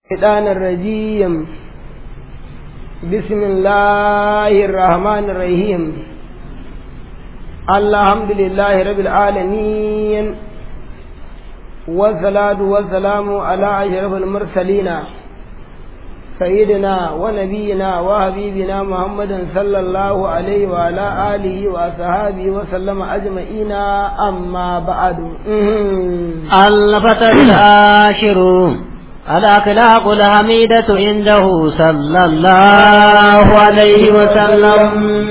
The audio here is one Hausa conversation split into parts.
الشيطان الرجيم. بسم الله الرحمن الرحيم. الحمد لله رب العالمين، والصلاة والسلام على أشرف المرسلين سيدنا ونبينا وحبيبنا محمد صلى الله عليه وعلى آله وصحبه وسلم أجمعين. أما بعد، الفتى العاشر الأخلاق الحميدة عنده صلى الله عليه وسلم.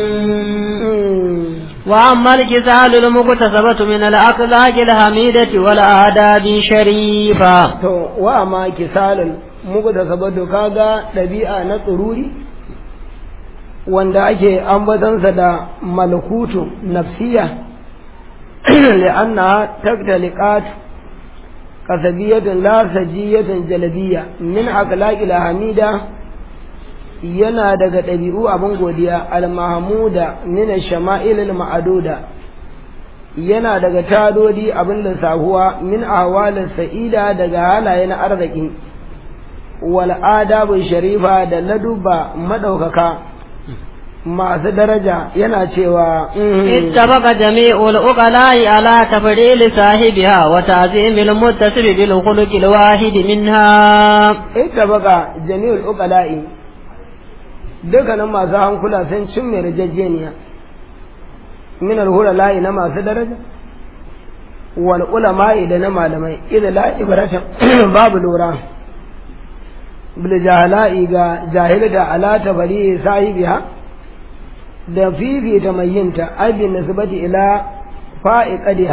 وأما الكسال المكتسبة من الأخلاق الحميدة والآداب الشريفة. وأما كسال المكتسبة كذا ɗabi'a na tsururi wanda ake ambatansa da malakutu nafsiya li'annaha taktaliqat kasabiyatun la sajiyatun jalabiyya min akhlaqil hamida, yana daga ɗabi'u abin godiya al-mahmuda min ash-shama'il al-ma'duda, yana daga tadodi abin lissahuwa min ahwalis sa'ida, daga halaye na arziki wal adabu sharifa, da laduba madaukaka masu daraja. yana cewa ittabaqa jami'ul uqala'i ala tafdil sahibiha wa ta'zimil muttasib bil khuluqil wahid minha. ittabaqa jami'ul uqala'i, dukkanin masu hankula sun cin mai rajajjeniya min al-hulala'i, na masu daraja, wal ulama'i, da na malamai, idan la ibratan babu lura bil jahala'i, ga jahilata ala tabari sahibiha, da fifita mai yinta abin nisbati ila fa'iqadiha.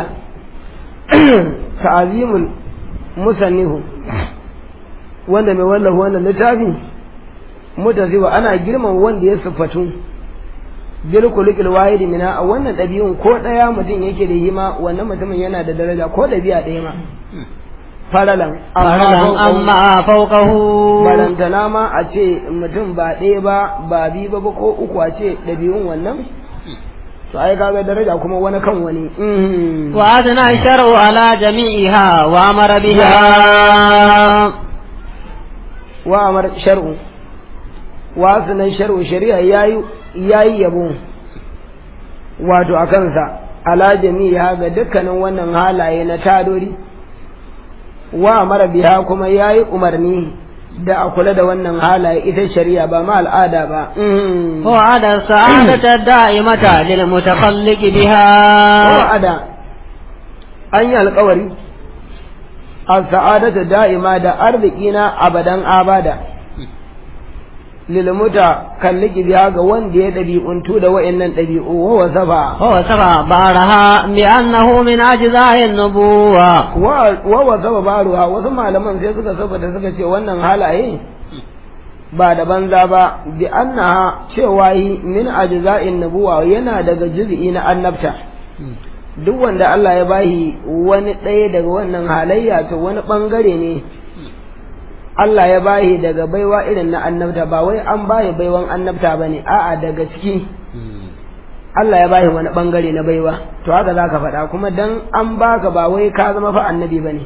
ta'zimul musannihu, wanda mai wallafa wannan littafi mutaziwa, ana girman wanda ya siffatu bil khuluqil wahid mina, a wannan dabi'un ko daya mutum yake da hima, wannan mutumin yana da daraja ko dabi'a daya ma faralan amma fawqahu, barantana ma a ce mutum ba ɗaya ba biyu ba ko uku, a ce dabi'un wannan to ai kaga daraja kuma wani kan wani. wa adna shar'u ala jami'iha wa amara biha, wa amara shar'u, wa adna shar'u, shari'a yayi yabo wato a kansa ala jami'iha, ga dukkanin wannan halaye na tadori, wa amara biha, kuma yayi umarni da a kula da wannan halaye, ita shari'a ba ma al'ada ba. wa ada sa'adata da'imata lil mutakalliq biha, wa ada an yi alƙawari a sa'adata da'ima, da arziki na abadan abada lil mutakalliki biha, ga wanda ya ɗabi'untu da wa'annan ɗabi'u. wa wasafa baraha bi annahu min ajza'in nubuwa, wa wasafa baruha, wasu malaman sai suka saboda suka ce wannan halaye ba da banza ba, bi annaha cewa yi min ajza'in nubuwa, yana daga juz'i na annabta. duk wanda Allah ya bahi wani ɗaya daga wannan halayya, to wani bangare ne Allah ya bahi daga baiwa irin na annabta, ba wai an bahi baiwan annabta bane, a'a daga ciki Allah ya bahi wani bangare na baiwa. to haka zaka faɗa, kuma dan an baka ba wai ka zama fa annabi bane.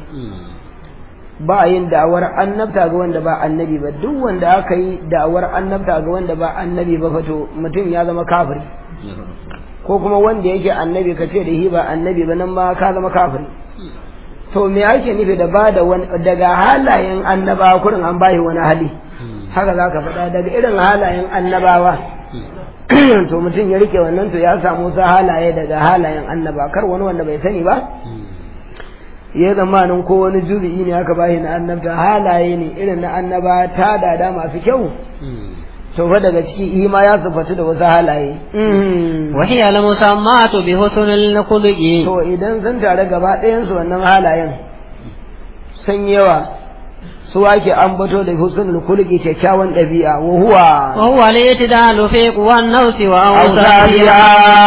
ba yin da'awar annabta ga wanda ba annabi ba. duk wanda aka yi da'awar annabta ga wanda ba annabi ba fa to mutum ya zama kafiri, ko kuma wanda yake annabi ka ce da shi ba annabi ba, nan ma ka zama kafiri. to me ake nufi da ba da wani daga halayen annabawa kurin an bashi wani hali? haka za ka faɗa, daga irin halayen annabawa to mutum ya rike wannan, to ya samu sa halaye daga halayen annaba. kar wani wanda bai sani ba ya zamanin ko wani juzi'i ne aka bashi na annabta, halaye ne irin na annaba, ta dada masu kyau, to fa daga ciki ima ya sufatu da wasu halaye. wa hiya al musammatu bi husnil khuluqi, to idan sun tare gaba ɗayan su wannan halayen sun yawa, su ake ambato da husnul khuluqi, kyakkyawan ɗabi'a. wa huwa al-i'tidalu fi quwwan nafsi wa awsafiha.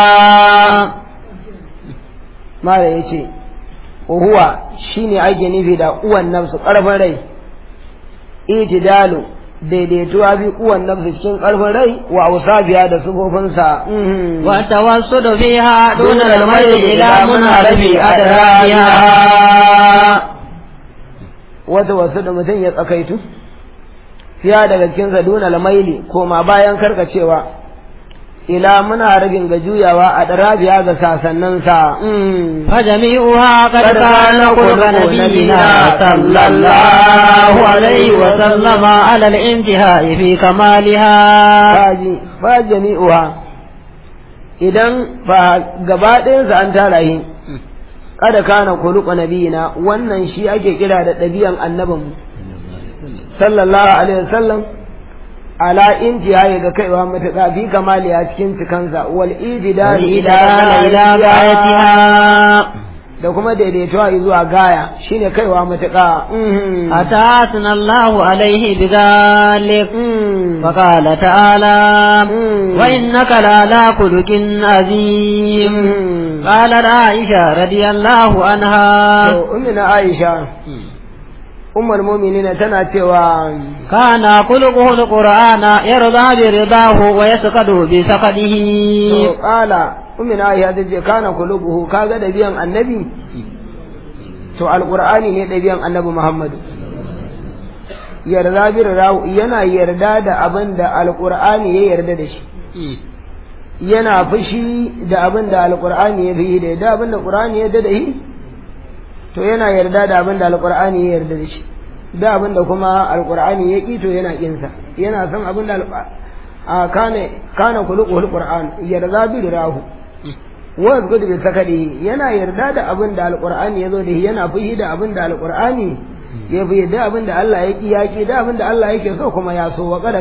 mala yace wa huwa shine ake nufi da uwan nafsu, ƙarfin rai, i'tidalu daidaituwa bi kuwan nafsi, cikin ƙarfin rai, wa awsafiya, da sufofinsa. wa tawassudu fiha duna al-mayl ila munharifi adrabiha, wata wasu da mutum ya tsakaitu fiya daga cikin zaduna lamaili koma bayan karkacewa ila muna ragin ga juyawa a darabiya ga sasannin sa فجميعها قد كان خلق نبينا صلى الله عليه وسلم على الانتهاء في كمالها فجميعها idan ba gaba ɗayansa an tara yi kada kana khuluqa nabiyina wannan shi ake kira da ɗabi'an annabinmu sallallahu alaihi wasallam ala intihayi ga kaiwa matuƙa fi kamali a cikin cikansa wal ididari ila gayatiha da kuma daidaituwa zuwa gaya shine kaiwa matuƙa atasna Allahu alaihi bidhalik wa qala ta'ala wa innaka la ala khuluqin azim qalat Aisha radiyallahu anha to ummina Aisha ummul mu'minina tana cewa kana khuluquhu alqur'ana yarda bi ridahu wa yasqadu bi saqadihi to qala ummina Aisha tace kana khuluquhu kaga da biyan annabi to alqur'ani ne da biyan annabi Muhammad yarda bi ridahu yana yarda da abinda alqur'ani ya yarda da shi yana fushi da abinda alqur'ani ya fi da abinda qur'ani ya yarda da shi to yana yarda da abin da alƙur'ani ya yarda da shi da abin da kuma alƙur'ani ya ƙi to yana ƙinsa yana son abin da kana kuluqul qur'an yarda bi rahu wa gudu bi sakadi yana yarda da abin da alƙur'ani ya zo da shi yana fushi da abin da alƙur'ani ya fi da abin da Allah ya ƙi ya ƙi da abin da Allah yake so kuma ya so wa qala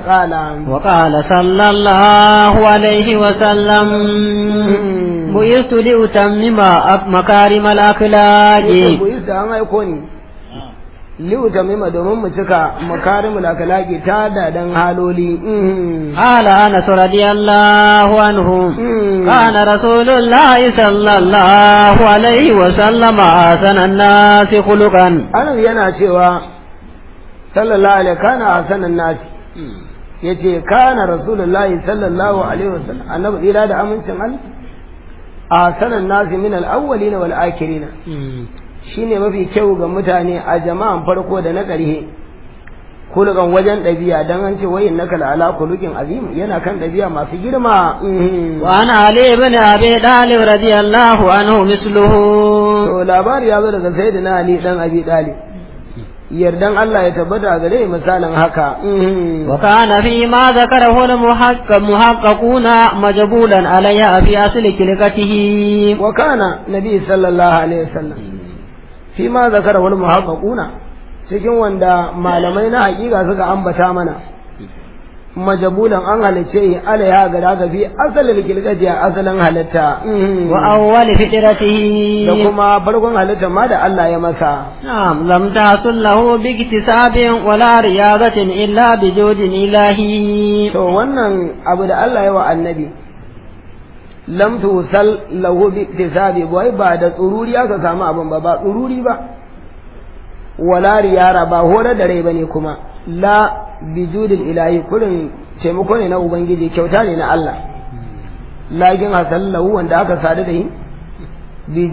sallallahu alaihi wa sallam buyistu li utammima makarimal akhlaqi buyistu an aiko ni li utammima domin mu cika makarimul akhlaqi ta da dan haloli ala anas radiyallahu anhu kana rasulullahi sallallahu alaihi wa sallam asanan nasi khuluqan anan yana cewa sallallahu alaihi kana asanan nasi yace kana rasulullahi sallallahu alaihi wa sallam annabi ila da amincin Allah a sanan nasi min al-awwalina wal akhirina shine mafi kyau ga mutane a jama'an farko da na ƙarshe kulukan wajen ɗabi'a dan an ce wayin naka ala kulukin azim yana kan ɗabi'a masu girma wa ana ali ibn abi talib radiyallahu anhu misluhu to labari ya zo daga sayyidina ali dan abi talib yardan Allah ya tabbata gare misalin haka wa kana fi ma zakarahu al-muhaqqaquna majbulan alayha fi asli kilkatihi wa kana nabi sallallahu alaihi wasallam fi ma zakarahu al-muhaqqaquna cikin wanda malamai na hakika suka ambata mana majabulan an halice alaiha ga daga fi asalin kilkati a asalin halitta wa awwal fitratihi da kuma farkon halitta ma da Allah ya masa na'am lam tahsul lahu bi iktisabin wala riyadatin illa bi judin ilahi to wannan abu da Allah ya wa annabi lam tusal lahu bi iktisabi wai ba da tsururi aka samu abin ba tsururi ba wala riyara ba horar da rai bane kuma la bijudil ilahi kurin taimako ne na ubangiji kyauta ne na Allah lakin hasallahu wanda aka sadu da yi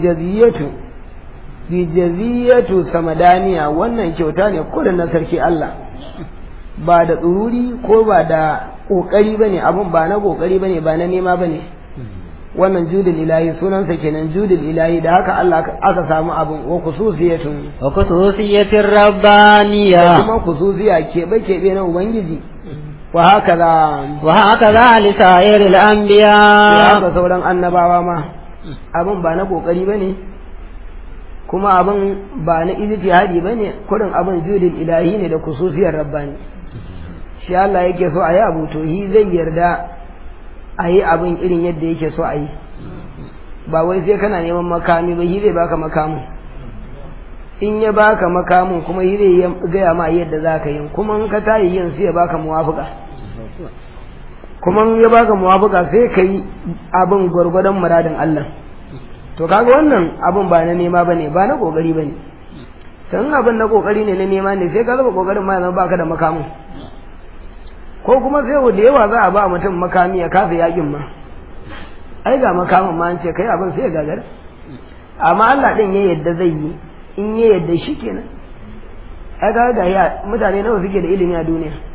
bijaziyatu samadaniya wannan kyauta ne kurin na sarki Allah ba da tsururi ko ba da kokari bane abun ba na kokari bane ba na nema bane wannan judul ilahi sunansa kenan judul ilahi da haka Allah aka samu abun wa khususiyatin rabbaniya kuma khususiya kebe na ubangiji wa hakaza li sa'iril anbiya ya sauran annabawa ma abun ba na kokari bane kuma abun ba na ijtihadi bane kurin abun judul ilahi ne da khususiyar rabbani shi Allah yake so a yi abu to yi zai yarda a yi abin irin yadda yake so a yi ba wai sai kana neman makami ba yi zai baka makamin in ya baka makamin kuma yi zai gaya ma yadda za ka yi kuma in ka tayi yin sai ya baka muwafuka kuma in ya baka muwafuka sai ka yi abin gwargwadon muradin Allah to kaga wannan abin ba na nema bane ba na kokari bane san abin na kokari ne na nema ne sai ka zaba kokarin ma yanzu baka da makamin ko kuma sai da yawa za a ba mutum makami ya kasa yakin ma ai ga makamin ma an ce kai abin sai ya gagar amma Allah din ya yadda zai yi in ya yadda shi kenan ai ga mutane nawa suke da ilimi a duniya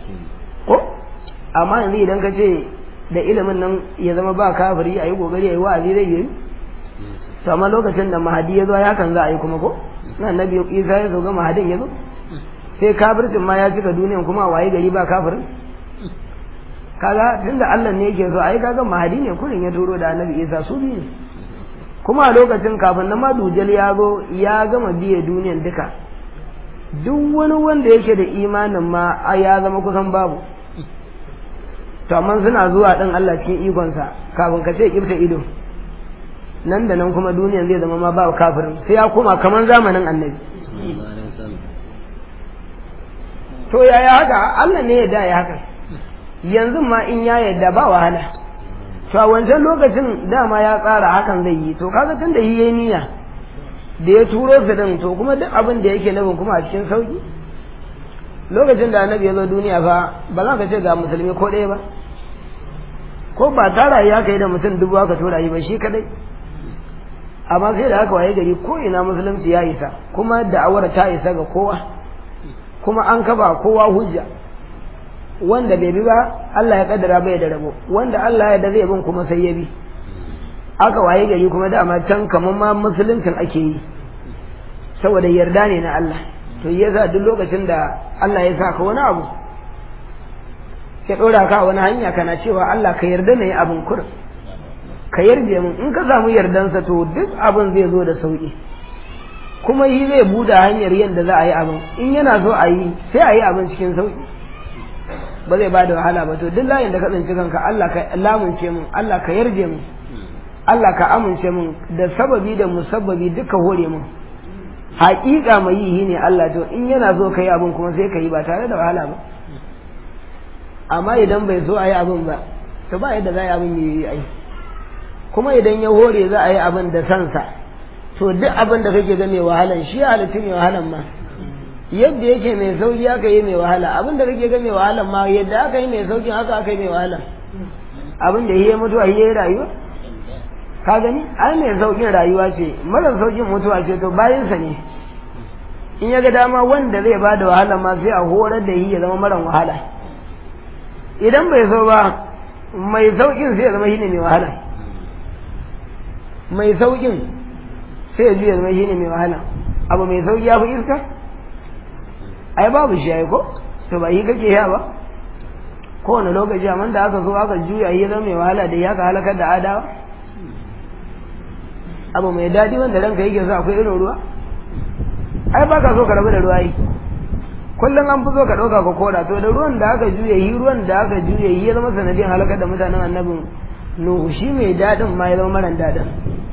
ko amma yanzu idan ka ce da ilimin nan ya zama ba kafiri a yi kokari a yi wa'azi zai yi to amma lokacin da mahadi ya zo ya kan za a yi kuma ko na annabi Isa ya zo ga mahadin ya zo sai kafircin ma ya cika duniyan kuma a waye gari ba kafirin kaga tunda Allah ne yake so ai kaga mahadi ne kurin ya turo da annabi Isa su biyu kuma a lokacin kafin na ma dujal ya zo ya gama biye duniyan duka duk wani wanda yake da imanin ma ya zama kusan babu to amma suna zuwa din Allah cikin ikonsa kafin ka ce kifta ido nan da nan kuma duniyan zai zama ma ba kafirin sai ya koma kaman zamanin annabi to yaya haka Allah ne ya da ya haka yanzu ma in ya yadda ba wahala to a wancan lokacin dama ya tsara hakan zai yi to kaga tun da yi yayi niyya da ya turo su din to kuma duk abin da yake nabin kuma a cikin sauki lokacin da annabi ya zo duniya fa ba za ka ce ga musulmi ko ɗaya ba ko ba tara ya kai da mutum dubu aka tura yi ba shi kadai amma sai da aka waye gari ko ina musulunci ya isa kuma da'awar ta isa ga kowa kuma an kafa kowa hujja wanda bai bi ba Allah ya kaddara bai da rabo wanda Allah ya da zai bin kuma sai ya bi aka waye gari kuma dama can kamar ma musuluncin ake yi saboda yarda ne na Allah to yasa duk lokacin da Allah ya saka wani abu ya dora ka wani hanya kana cewa Allah ka yarda ne abin kur ka yarje mun in ka samu yardansa to duk abin zai zo da sauki kuma yi zai buɗe hanyar yadda za a yi abin in yana so a yi sai a yi abin cikin sauki ba zai ba da wahala ba to duk layin da ka tsinci kanka Allah ka lamunce mun Allah ka yarje mun Allah ka amince mun da sababi da musabbabi duka hore mun haƙiƙa mai yi ne Allah to in yana so ka yi abin kuma sai ka yi ba tare da wahala ba amma idan bai so a yi abin ba to ba yadda za a yi abin yi ai kuma idan ya hore za a yi abin da sansa to duk abin da kake ga mai wahalan shi halittu mai wahalan ma yadda yake mai sauki aka yi mai wahala abin da kake ga mai wahalan ma yadda aka yi mai sauki haka aka yi mai wahala abin da yi mutuwa yi rayuwa ka gani ai mai saukin rayuwa ce mara saukin mutuwa ce to bayansa ne in ya ga dama wanda zai ba da wahala ma sai a horar da yi ya zama mara wahala idan bai so ba mai saukin sai ya zama shine mai wahala mai saukin sai ya juya zama shine mai wahala abu mai sauki ya fi iska ai babu shi ai ko to ba yi kake ya ba kowane lokaci amma da aka so aka juya yi zama mai wahala da ya ka halakar da adawa abu mai daɗi wanda ranka yake so akwai irin ruwa ai ba ka so ka rabu da ruwa yi kullum an fi so ka ɗauka ka koda to da ruwan da aka juya yi ruwan da aka juya yi ya zama sanadiyar halakar da mutanen annabin nuhu shi mai daɗin ma ya zama maran daɗin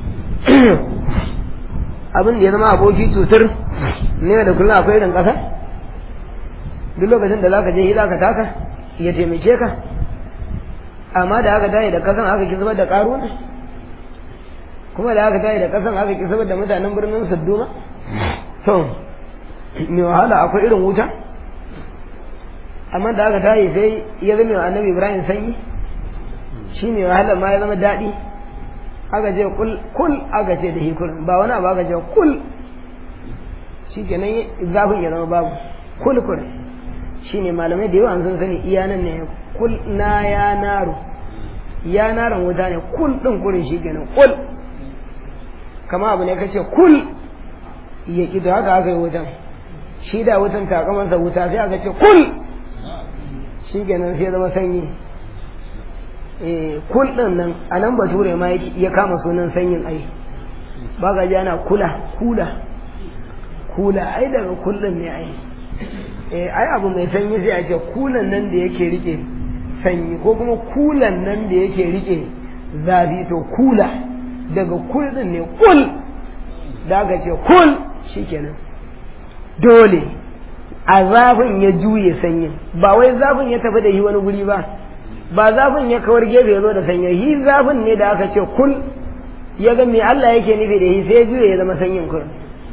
abin da ya zama aboki cutar ne da kullum akwai irin ƙasa duk lokacin da za ka je yi za ka taka ya taimake ka amma da aka tayi da ƙasan aka ki zubar da ƙaruwa kuma da aka tayi da ƙasan aka ki zubar da mutanen birnin sadduma to mai wahala akwai irin wuta amma da aka tayi sai ya zama annabi ibrahim sanyi shi mai wahala ma ya zama daɗi aka ce kul aka ce da hikul ba wani abu aka ce kul shi kenan zafin ya zama babu kul shi ne malamai da yawa sun sani iya nan ne kul na ya naro ya naron wuta ne kul ɗin kurin shi kenan kul kama abu ne ka ce kul ya ƙi da haka aka yi wutan shi da wutan takamansa wuta sai aka ce kul shi kenan sai zama sanyi kul ɗin nan a nan bature ma ya kama sunan sanyin ai ba ga jana kula ai daga kul ɗin ne ai ai abu mai sanyi sai a ce kulan nan da yake rike sanyi ko kuma kulan nan da yake rike zafi to kula daga kul ɗin ne kul da aka ce kul shikenan dole a zafin ya juye sanyin ba wai zafin ya tafi da shi wani guri ba zafin ya kawar gefe ya zo da sanyi shi zafin ne da aka ce kul ya ga me Allah yake nufi da shi sai ya juye ya zama sanyin kul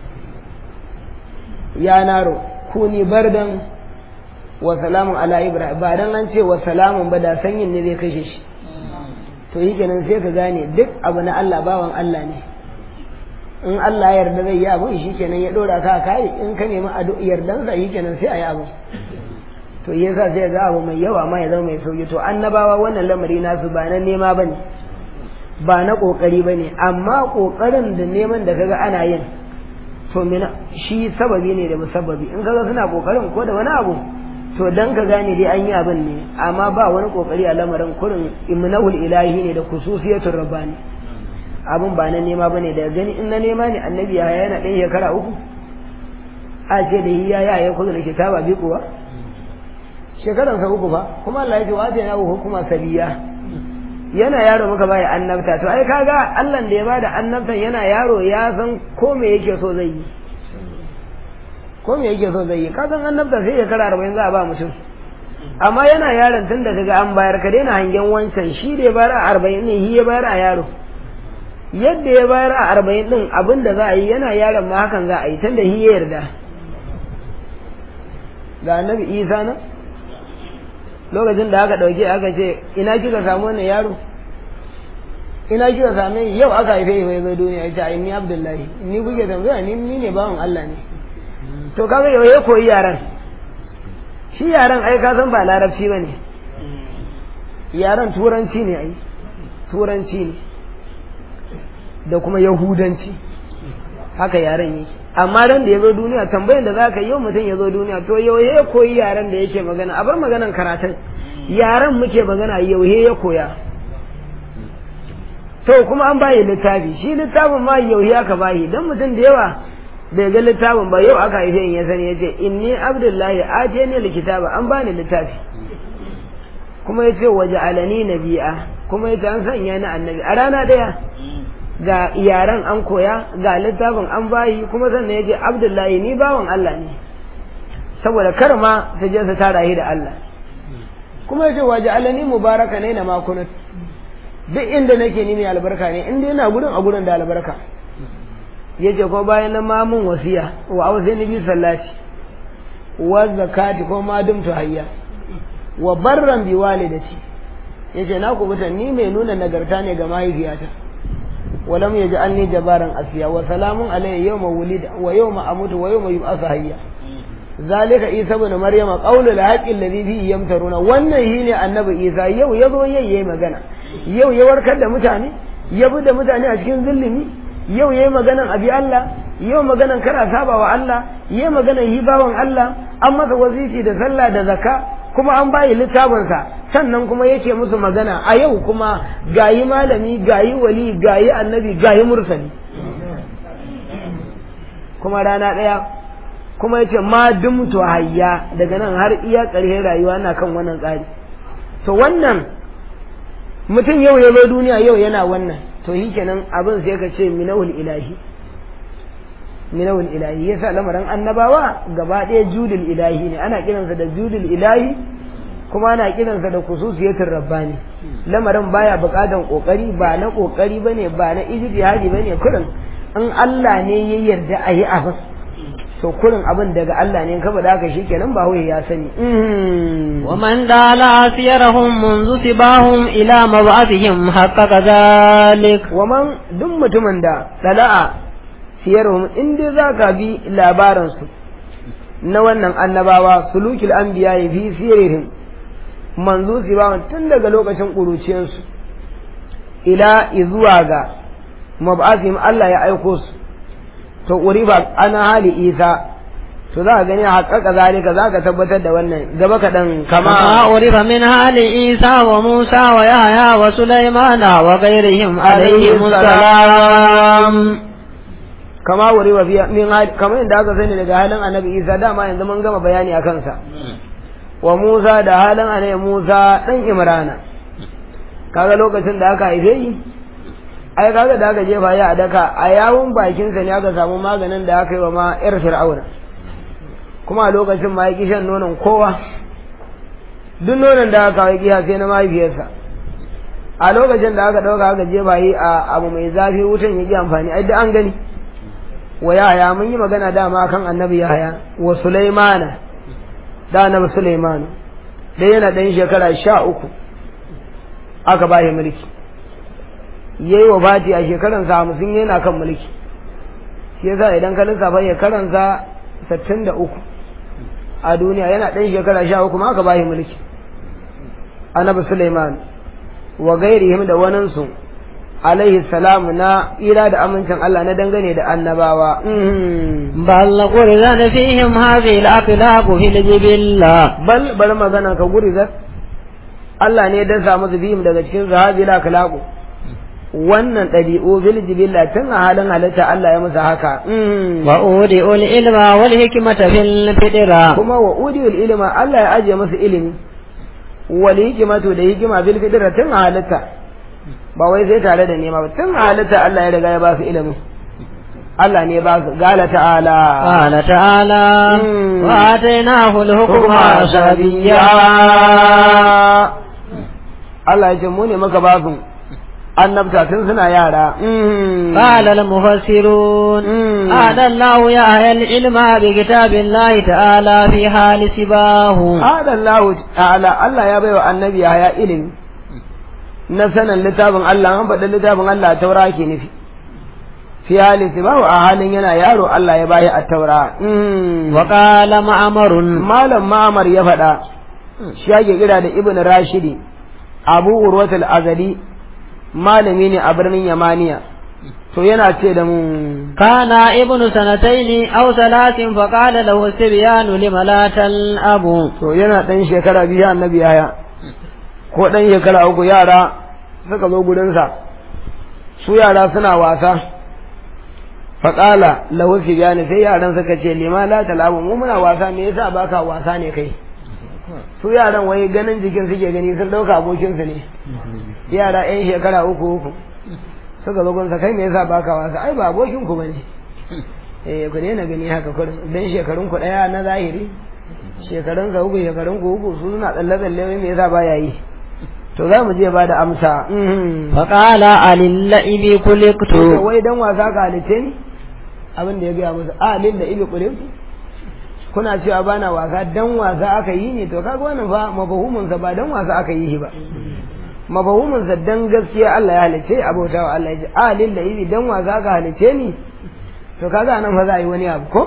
ya naro kuni bardan wa salamun ala ibrahim ba dan an ce wa salamun ba da sanyin ne zai kashe shi to yi kenan sai ka gane duk abu na Allah bawan Allah ne in Allah ya yarda zai yi abu shi kenan ya dora ka kai in ka nemi yardan sa yi kenan sai a yi abu to yasa sai ga abu mai yawa ma ya zama mai sauki. To annabawa wannan lamari nasu ba na nema bane, ba na kokari bane, amma kokarin da neman da kaga ana yin to shi sababi ne da musabbabi. In kaga suna kokarin ko da wani abu to dan ka gane dai an yi abin ne, amma ba wani kokari a lamarin, kurin imnahul ilahi ne da khususiyatur rabbani. Abin ba na nema bane, da gani in na nema ne annabi ya yana ɗan shekara 3 a ce da ya kudu da kitaba bi kuwa shekaransa 3 ba, kuma Allah ya ce wa na hukuma sabiya, yana yaro muka bai annabta. To ai kaga Allah da ya bada annabtan yana yaro ya san ko me yake so zai yi, ko me yake so zai yi. Ka san annabta sai shekara 40 za a ba mutum, amma yana yaron tun da kaga an bayar ka daina hangen wancan, shi da ya bayar a 40 ne shi ya bayar a yaro, yadda ya bayar a 40 din abin da za a yi yana yaron ma hakan za a yi, tun da shi ya yarda. Ga annabi Isa na lokacin da aka dauke aka ce ina kika samu wannan yaro, ina kika same yau aka haife shi zo duniya, ya ce ai ni Abdullahi, ni kuke tambaya, ni ne bawan Allah ne. To kaga yau ya koyi yaran, shi yaran ai ka san ba larabci bane, yaran turanci ne, ai turanci ne da kuma yahudanci, haka yaran yake. Amma ran da ya zo duniya tambayan da za ka yau mutum ya zo duniya to yau ya koyi yaren da yake magana, a bar maganan karatun, yaren muke magana yau ya koya. To kuma an bayi littafi, shi littafin ma yau ya ka bayi, dan mutum da yawa bai ga littafin ba, yau aka haife in ya sani ya ce inni abdullahi atini likitaba, an bani littafi, kuma ya ce waje alani nabi'a, kuma ya ce an sanya ni annabi. A rana daya ga yaren an koya, ga littafin an bayi, kuma sannan ya ce Abdullahi ni bawan Allah ne, saboda kar ma ta je su tara shi da Allah. Kuma ya ce waje alani mubaraka ne na makunut, duk inda nake ni mai albarka ne, inda yana gurin a gurin da albarka. Ya ce ko bayan nan ma mun wasiya wa ausini bi sallati wa zakati ko ma dumtu hayya wa barran bi walidati. Ya ce na kubuta ni mai nuna nagarta ne ga mahaifiyata, ولم يجعلني جبارا أسيا وسلام عليه يوم ولد ويوم أموت ويوم يبعث حيا ذلك عيسى ابن مريم قول الحق الذي فيه يمترون. wannan shine annabi Isa yau yazo yayi magana, yau ya warkar da mutane, ya bude mutane a cikin zulumi, yau yayi maganan abi Allah, yau maganan kana saba wa Allah, yayi maganan hibawan Allah, an masa wazifi da sallah da zakka, kuma an bayi littafinsa, sannan kuma yake musu magana. A yau kuma gayi malami, gayi wali, gayi annabi, gayi mursali, kuma rana ɗaya kuma yace ma dumtu hayya, daga nan har iya ƙarshen rayuwa na kan wannan tsari. To wannan mutum yau ya zo duniya yau yana wannan, to shi kenan abin sai ka ce minawul ilahi, minawul ilahi. Yasa lamarin annabawa gaba ɗaya judul ilahi ne, ana kiransa da judul ilahi, kuma ana kiransa da khususiyatul rabbani. Lamarin baya buƙatan kokari, ba na kokari bane, ba na ijtihadi bane, kurin in Allah ne ya yarda a yi abin, to kurin abin daga Allah ne, kaba da haka shikenan ba wai ya sani. wa man dala asiyarhum munzu sibahum ila mab'athihim haqqaqa zalik. Wa man duk mutumin da dala'a siyarhum, in dai zaka bi labaran su na wannan annabawa, sulukil anbiya fi sirrihim, manzo sibahum tun daga lokacin kuruciyarsu ila izuwa ga mab'athihim Allah ya aiko su, to uriba ana hali Isa, to za ka gani haƙaƙa zalika, za ka tabbatar da wannan gaba kaɗan. kama uriba min hali Isa wa Musa wa Yahya wa Sulaimana wa ghairihim alayhim salam. Kama uriba min hali, kamar yadda aka sani daga halin annabi Isa, dama yanzu mun gama bayani a kansa, wa Musa da halin annabi Musa ɗan Imrana. Kaga lokacin da aka haife yi, ai kaga da aka jefa ya a daka, a yawun bakinsa ne aka samu maganin da aka yi wa ma yar Fir'auna, kuma a lokacin ma ya shan nonon kowa, duk nonon da aka kawo kiya sai na mahaifiyarsa. A lokacin da aka ɗauka aka jefa yi a abu mai zafi, wutan ya ki amfani, ai da an gani. Wa Yahaya, mun yi magana dama kan annabi Yahaya, wa Sulaimana da annabi Sulaimanu, da yana ɗan shekara 13 aka ba shi mulki, yayi wa bati a shekaransa 50 yana kan mulki. Shi yasa idan ka lissafa shekaransa 63 a duniya yana ɗan shekara 13 kuma aka bashi mulki annabi Sulaiman wa gairihim da waninsu alaihi salamu na ira da amincin Allah na dangane da annabawa bal qurizat fihim hadhihi al-akhlaq fil jibilla bal magana ka gurizat Allah ne dan samu zubihim daga cikin zahabi la akhlaq wannan ɗabi'u bil jibilla tun a halin halitta Allah ya musu haka wa udiul ilma wal hikmata fil fitra kuma wa udiul ilma Allah ya ajiye musu ilimi wal hikmatu da hikima bil fitra tun a halitta ba wai sai tare da nema ba tun a halitta Allah ya riga ya ba su ilimi Allah ne ba su qala ta'ala wa atainahu al-hukma sabiyya Allah ya ce mu ne muka ba su annabta tun suna yara qala al-mufassirun adallahu ya ahal ilma bi kitabillahi ta'ala fi hali sibahu adallahu ta'ala Allah ya baiwa annabi ya ilimi na sanin littafin Allah an faɗin littafin Allah taura ke nufi fi hali sibahu a halin yana yaro Allah ya bayi a taura wa qala ma'marun malam ma'mar ya faɗa shi yake kira da ibn rashidi abu urwatul azali malami ne a birnin Yamaniya to yana ce da mu kana ibnu sanataini aw salatin fa qala lahu sibyanu limalatan abu to yana dan shekara 2 annabi yaya ko dan shekara 3 yara suka zo gurin sa su yara suna wasa fa qala lahu sibyanu sai yaran suka ce limalatan abu mu muna wasa me yasa baka wasa ne kai su yaran wai ganin jikin suke gani sun dauka abokin su ne yara 'yan shekara 3 suka zo gunsa kai me yasa baka wasa ai ba abokin ku bane ku daina gani haka kurin dan shekarun ku daya na zahiri shekarun ka 3 shekarun ku 3 su suna tsalle tsalle me yasa baya yi to za mu je ba da amsa fa qala alillahi kuliktu wai dan wasa ka halice ni abin da ya ga musu alillahi kuliktu kuna cewa bana wasa dan wasa aka yi ne to kaga wannan fa mafahumin sa ba dan wasa aka yi shi ba mafahumin sa dan gaskiya Allah ya halice abota wa Allah ya ji alillahi dan wasa ka halice ni to kaga nan fa za a yi wani abu ko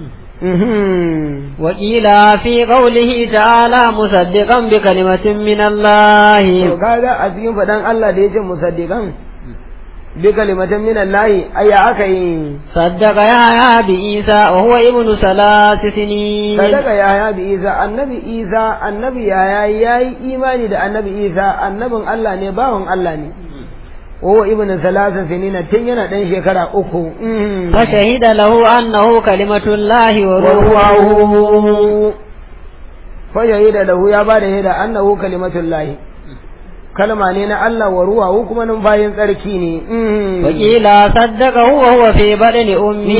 wa qila fi qawlihi ta'ala musaddiqan bi kalimatin min Allah to kaga a cikin fadan Allah da yace musaddiqan bi kalimatin min Allah aya aka yi saddaqa ya bi Isa wa huwa ibnu salasi sinin saddaqa ya bi Isa annabi ya yayi imani da annabi Isa annabin Allah ne bawon Allah ne wa ibnu salasi sinin tun yana dan shekara 3 fa shahida lahu annahu kalimatullahi wa ruhuhu fa shahida lahu ya bada shaida annahu kalimatullahi kalma ne na Allah wa ruwahu kuma numfayin tsarki ne wakila saddaqahu wa huwa fi badani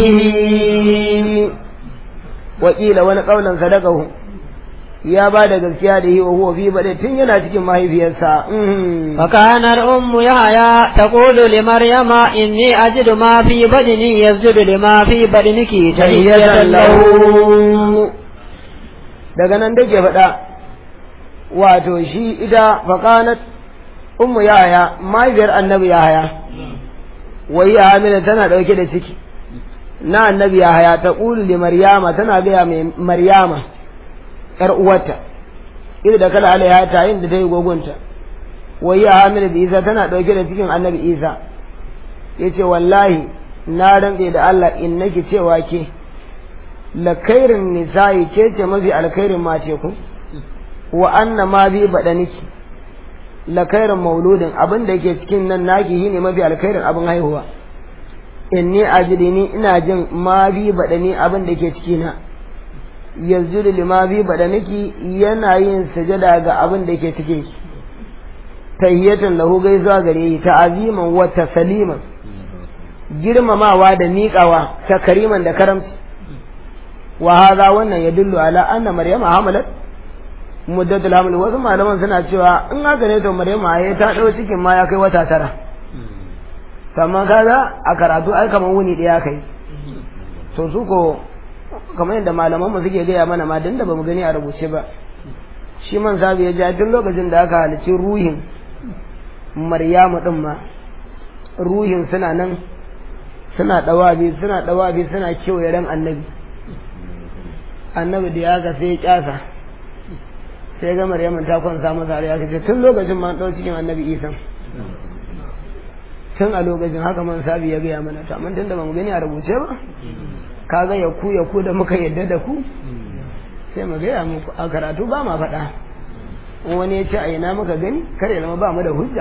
ummihi wakila wani kaulan sadaqahu ya ba da gaskiya da yi wa huwa fi badani tun yana cikin mahaifiyarsa fa kana al-ummu yahya taqulu li maryama inni ajidu ma fi badani yazjudu lima fi badniki tahiyatan lahu daga nan dake faɗa wato shi ita fa kanat ummu yahaya mahaifiyar annabi yahaya wai ya amina tana dauke da ciki na annabi yahaya ta qulu li maryama tana ga mai maryama yar uwarta idan da kala alaiha ta yin da tayi gogonta wai ya amina bi isa tana dauke da cikin annabi isa yace wallahi na rantse da Allah innaki cewa ke la khairin nisa'i ke ce mafi alkhairin mace ku wa anna ma bi badaniki la khairin mauludin abin da yake cikin nan naki shine mafi alkhairin abin haihuwa inni ajidini ina jin ma bi badani abin da yake ciki na yazjudu lima bi badaniki yana yin sujada ga abin da yake cikin ki tahiyatan lahu gaisuwa gare shi ta'aziman wa tasliman girmamawa da miƙawa ta kariman da karamci wa hadha wannan yadullu ala anna maryama hamalat muddatul haml wasu malaman suna cewa in haka ne to maryama ya ta dau cikin ma ya kai wata 9 kamar kaga a karatu ai kamar wuni daya kai to su ko kamar yadda malaman mu suke gaya mana ma dan da bamu gani a rubuce ba shi man sabi ya ja tun lokacin da aka halici ruhin maryamu din ma ruhin suna nan suna dawabi suna kewaye ran annabi annabi da ya ga sai ya kyasa sai ga Maryamu ta kwansa masa ya ce tun lokacin ma ɗau cikin annabi Isa tun a lokacin haka man sabi ya gaya mana to amma tunda ba mu gani a rubuce ba kaga ya ku da muka yadda da ku sai mu gaya muku a karatu ba ma faɗa wani ya ce a ina muka gani kar ya zama ba mu da hujja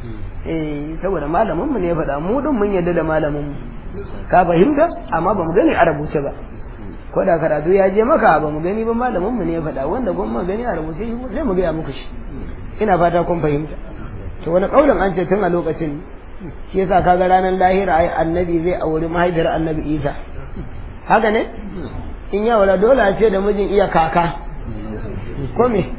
saboda malamin mu ne ya faɗa mu din mun yadda da malamin mu ka fahimta amma ba mu gani a rubuce ba ko da karatu ya je maka ba mu gani ba malamin mu ne ya faɗa wanda kuma gani a rubuce sai mu gaya muku shi ina fata kun fahimta to wani kaulin an ce tun a lokacin shi yasa kaga ranar lahira ai annabi zai auri mahaifiyar annabi Isa haka ne in ya wala dole a ce da mijin iya kaka ko me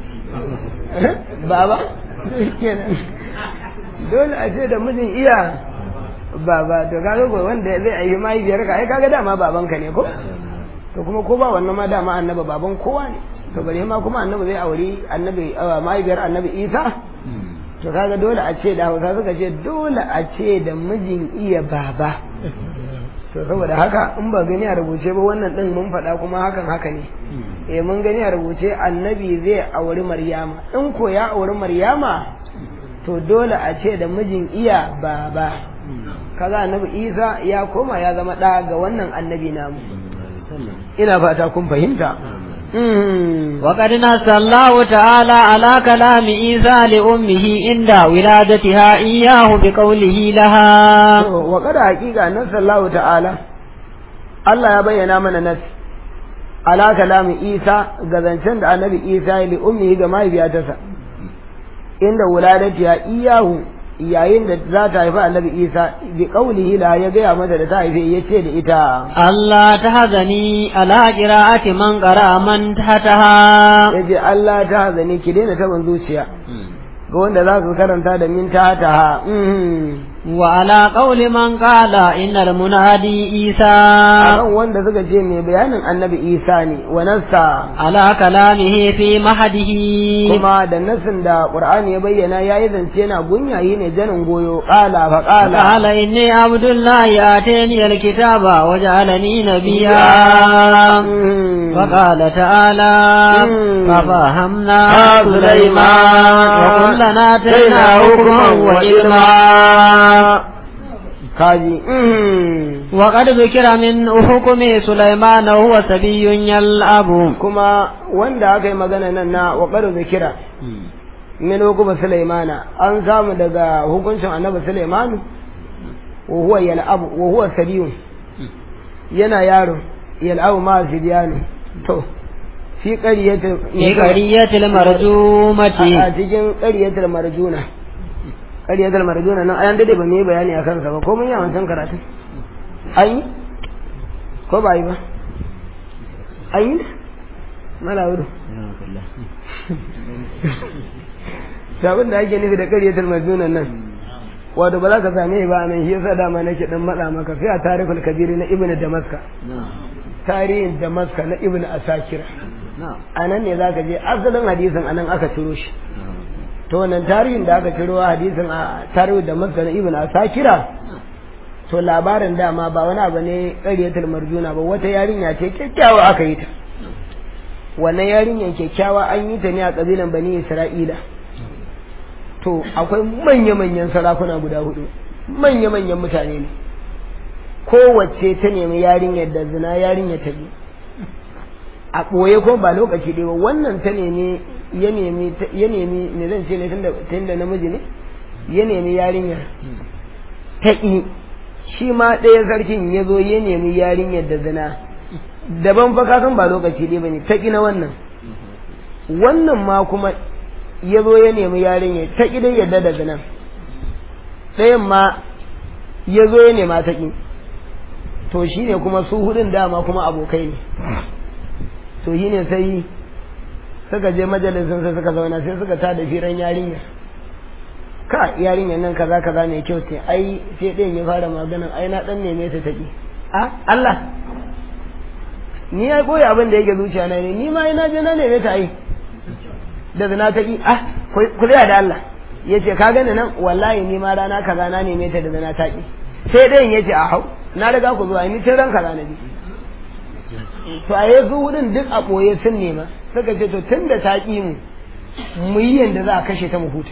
baba kenan dole a ce da mijin iya baba to kaga ko wanda zai ayi mahaifiyar ka ai kaga dama babanka ne ko to kuma ko ba wannan ma dama annabi baban kowa ne to bare ma kuma annabi zai auri annabi mahaifiyar annabi Isa to kaga dole a ce da Hausa suka ce dole a ce da mijin iya baba to saboda haka in ba gani a rubuce ba wannan din mun faɗa kuma hakan haka ne mun gani a rubuce annabi zai auri Maryama in ko ya auri Maryama to dole a ce da mijin iya baba kaga annabi Isa ya koma ya zama ɗa ga wannan annabi namu ina fata kun fahimta وقد نص الله تعالى على كلام عيسى لأمه عند ولادتها إياه بقوله لها وقد حقيقة نص الله تعالى الله يبين من نص على كلام عيسى غزنشن النبي عيسى لأمه كما يبياتها عند ولادتها إياه yayin da za ta haifa annabi Isa bi qaulihi la ya gaya mata da ta haife yace da ita Allah ta hazani ala qira'ati man qara man tahtaha yace Allah ta hazani ki daina taban zuciya ga wanda za su karanta da min tahtaha wa ala qauli man qala innal munadi Isa akan wanda suka ce mai bayanin annabi Isa ne wa nassa ala kalamihi fi mahdihi kuma da nasin da Qur'ani ya bayyana yayi zance yana gunyayi ne janin goyo qala inni abdullahi atani alkitaba wa ja'alani nabiyya wa qala ta'ala fa fahamna Sulaiman wa kullana atayna hukman wa ilma kaji wa qad dhukira min hukmi Sulaiman huwa sabiyyun yal'abu kuma wanda aka yi magana nan na wa qad dhukira min hukmi Sulaiman an samu daga hukuncin annabi Sulaiman wa huwa yal'abu wa huwa sabiyyun yana yaro yal'abu ma sibyani to fi qariyatil marjumati a cikin qariyatil marjuna ƙaryatar marjuna nan ayan dade ba mu yi bayani a kansa ba ko mun yi a wancan karatu an yi ko ba yi ba an yi mala wuri sabon da ake nufi da ƙaryatar marjuna nan wato ba za ka same ba a nan shi yasa dama nake dan matsa maka sai a tarihul kabiri na ibnu damaska tarihin damaska na ibnu asakira a nan ne za ka je asalin hadisin a nan aka ciro shi to wannan tarihin da aka ciro hadisin a tarihi da masana ibn asakira to labarin dama ba wani abu ne ƙaryatul marjuna ba wata yarinya ce kyakkyawa aka yi ta wannan yarinyar kyakkyawa an yi ta ne a kabilan bani isra'ila to akwai manya-manyan sarakuna guda hudu manya-manyan mutane ne kowace ta nemi yarinyar da zina yarinyar ta bi a ɓoye ko ba lokaci ɗaya ba wannan ta nemi ya nemi me zan ce ne tunda namiji ne ya nemi yarinyar ta ƙi shi ma ɗaya sarkin ya zo ya nemi yarinyar da zina daban fa kasan ba lokaci ɗaya ba ne ta ƙi na wannan ma kuma ya zo ya nemi yarinyar ta ƙi dai yadda da zina ɗayan ma ya zo ya nema ta ƙi to shi ne kuma su hudun dama kuma abokai ne to shi ne sai suka je majalisun sai suka zauna sai suka tada firan yarinyar ka yarinyar nan kaza kaza ne kyau ce ai sai ɗayan ya fara maganan ai na ɗan neme ta taƙi Allah ni ya koyi abin da yake zuciya na ne ni ma ina je na neme ta ai da zina taƙi ku tsaya da Allah ya ce ka gani nan wallahi ni ma rana kaza na neme ta da zina taƙi sai ɗayan ya ce a hau na riga ku zuwa ni tun ran kaza na bi to a yanzu wurin duk a ɓoye sun nema suka ce to tun da ta ƙi mu yi yadda za a kashe ta mu huta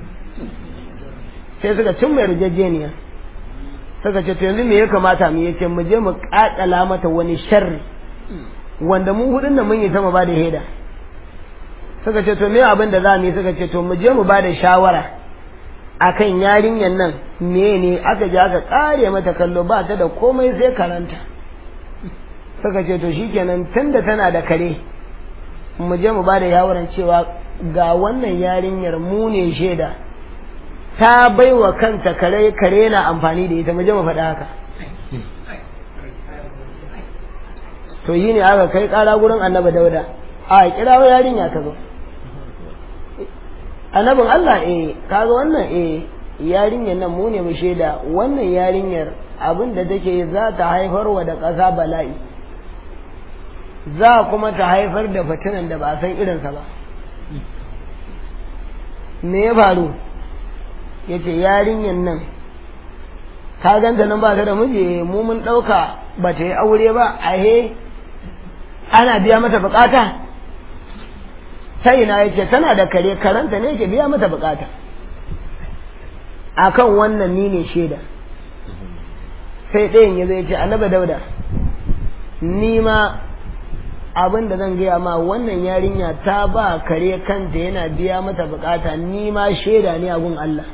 sai suka cin mai rijajjeniya suka ce to yanzu me ya kamata mu yace mu je mu ƙaƙala mata wani sharri wanda mu hudun nan mun yi sama ba da heda suka ce to me abin da za mu yi suka ce to mu je mu ba da shawara akan yarinyar nan ne aka je aka kare mata kallo ba ta da komai sai karanta suka ce to shikenan tunda tana da kare mu je mu ba da shawaran cewa ga wannan yarinyar mu ne shaida ta baiwa kanta kare na amfani da ita mu je mu faɗa haka to yi ne aka kai ƙara gurin annabi dauda a kirawo yarinya ta zo annabin Allah kaga wannan yarinyar nan mu ne mu shaida wannan yarinyar abin da take za ta haifar wa da ƙasa bala'i za kuma ta haifar da fitinan da ba a san irinsa ba me ya faru ya ce yarinyar nan ka ganta nan ba ta da miji mu mun ɗauka ba ta yi aure ba ana biya mata bukata sai na yake tana da kare karanta ne yake biya mata bukata akan wannan ni ne shaida sai ɗayan ya zai ce annabi dauda ni ma abin da zan gaya ma wannan yarinya ta ba kare kanta yana biya mata bukata ni ma shaida ne a gun Allah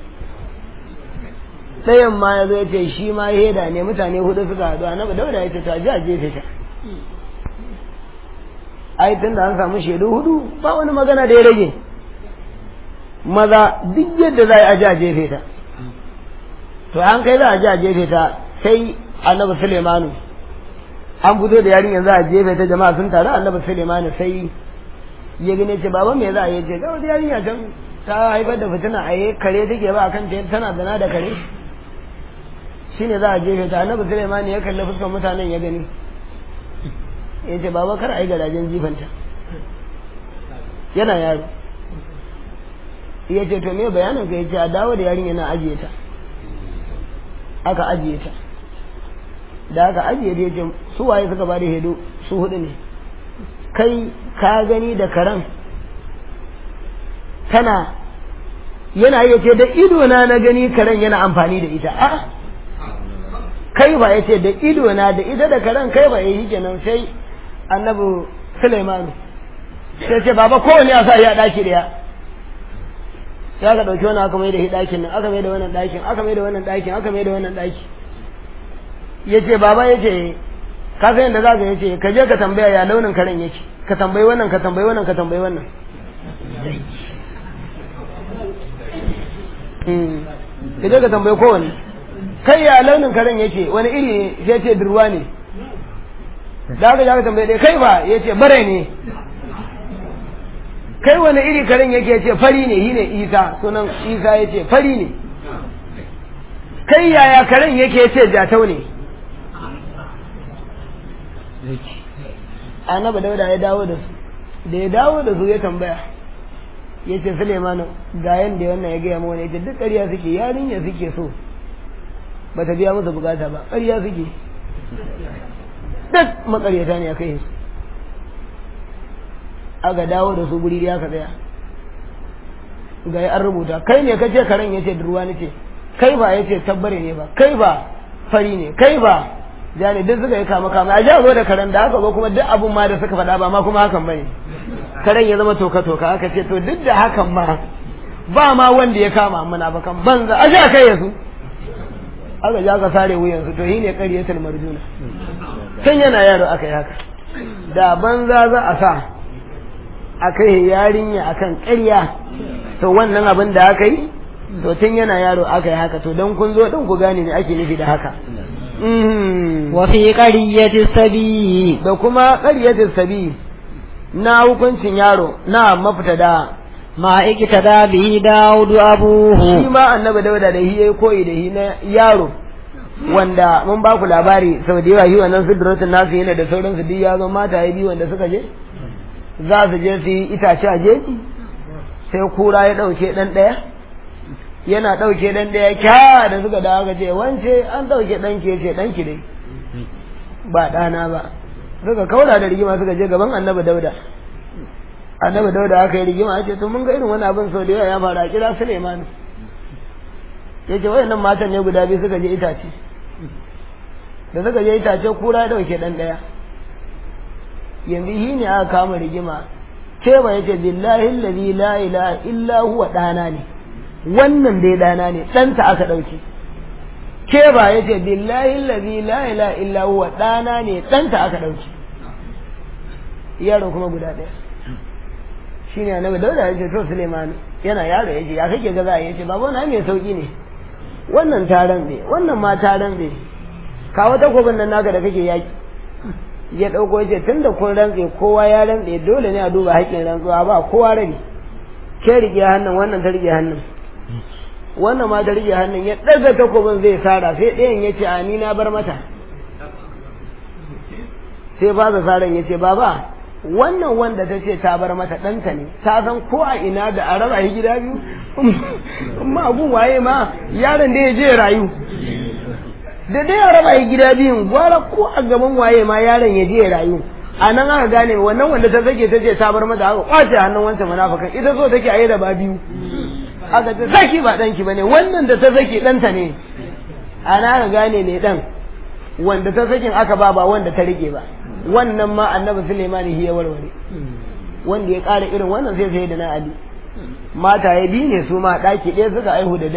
ɗayan ma ya zai ce shi ma shaida ne mutane hudu suka haɗu annabi dauda ya ce ta ji a jefe ta ai tun da an samu shaidu hudu ba wani magana da ya rage maza duk yadda za a ji a jefe ta to an kai za a ji a jefe ta sai annabi Sulemanu an fito da yarin yanzu a jefe ta jama'a sun taru annabi Sulemanu sai ya gane ce baba me za a yi ce ga wata yarinya can ta haifar da fitina a yi kare take ba akan tana zana da kare shine za a jefe ta annabi Sulemanu ya kalli fuskar mutanen ya gani ya ce baba kar a yi garajen jifanta yana yaro ya ce to me bayanin ka ya ce a dawo da yarin yana ajiye ta aka ajiye ta da aka ajiye ta ya ce su waye suka ba da hedo su hudu ne kai ka gani da karen tana yana ya ce da idona na gani karen yana amfani da ita a kai ba ya ce da idona da ita da karen kai ba ya yi kenan sai annabi Sulaimanu sai ce baba kowane ya sa ya daki daya ya ka dauki wani aka mai da dakin nan aka mai da wannan dakin aka mai da wannan dakin aka mai da wannan daki yace baba yace ka san yadda zaka yace ka je ka tambaya ya launin karen yake ka tambayi wannan ka tambayi wannan ka tambayi wannan ka je ka tambayi kowanne kai ya launin karen yake wani iri ne sai ce durwa ne da aka jaka tambaye dai kai ba ya ce bare ne kai wani iri karen yake ya ce fari ne shi ne isa sunan isa ya ce fari ne kai yaya karen yake ya ce jatau ne annabi dauda ya dawo da su da ya dawo da su ya tambaya ya ce Sulemanu ga yanda wannan ya gaya mawa ya ce duk ƙarya suke yarinya suke so ba ta biya musu bukata ba ƙarya suke duk makaryata ne a kai su aka dawo da su guri da aka tsaya ga an rubuta kai ne kace karen yace durwa nace kai ba yace tabbare ne ba kai ba fari ne kai ba jani duk suka yi kama kama a jawo da karen da aka zo kuma duk abun ma da suka faɗa ba ma kuma hakan bane karen ya zama toka toka aka ce to duk da hakan ma ba ma wanda ya kama mana ba kan banza a ja kai yasu aka ja ka sare wuyansu to shine ƙaryatul marjuna tun yana yaro aka yi haka da banza za a sa a kai yarinya akan ƙarya to wannan abin da aka yi to tun yana yaro aka yi haka to don kun zo don ku gane ne ake nufi da haka wa fi qaryati sabi da kuma qaryati sabi na hukuncin yaro na mafita da ma iktada bihi daudu abuhu shi ma annabi dauda da shi yayi koyi da shi na yaro wanda mun ba ku labari sau da yawa yi wannan sidratun nasu yana da sauransu duk ya zo mata ya biyu wanda suka je za su je su yi itace a jeji sai kura ya ɗauke ɗan ɗaya yana ɗauke ɗan ɗaya kya da suka dawo ka ce wance an ɗauke ɗan ke ce ɗanki dai ba ɗana ba suka kaura da rigima suka je gaban annabi dauda aka yi rigima ya ce to mun ga irin wani abin sau da yawa ya fara kira Suleiman ya ce wayannan matan ne guda biyu suka je itace da suka je itace kura ya dauke dan daya yanzu shi ne aka kama rigima ce ba ya ce billahi allazi la ilaha illa huwa dana ne wannan dai dana ne ɗanta aka ɗauke ke ba ya ce billahi allazi la ilaha illa huwa dana ne ɗanta aka ɗauke yaro kuma guda ɗaya shi ne annabi dauda ya ce to Suleiman yana yaro ya ce ya kake ga za a yace babu na mai sauki ne wannan taron ne wannan ma taron ne kawo takobin nan naka da kake yaki ya ɗauko ya ce tun da kun rantse kowa ya rantse dole ne a duba haƙƙin rantsuwa ba kowa rabi ke rike hannun wannan ta rike hannun wannan ma ta rike hannun ya ɗaga takobin zai sara sai ɗayan ya ce a ni na bar mata sai ba da saran ya ce baba wannan wanda ta ce ta bar mata ɗanta ne ta san ko a ina da a raba shi gida biyu amma abun waye ma yaron da ya je rayu da dai a raba shi gida biyun gwara ko a gaban waye ma yaron ya je rayu a nan aka gane wannan wanda ta sake ta ce ta bar mata aka kwace hannun wancan munafikan ita so take a yi raba biyu aka ce saki ba ɗanki ba ne wannan da ta sake ɗanta ne a nan aka gane ne ɗan wanda ta sakin aka ba wanda ta rike ba wannan ma annabi Suleiman shi ya warware wanda ya ƙara irin wannan sai da na Ali mata ya bi ne su ma ɗaki ɗaya suka aihu da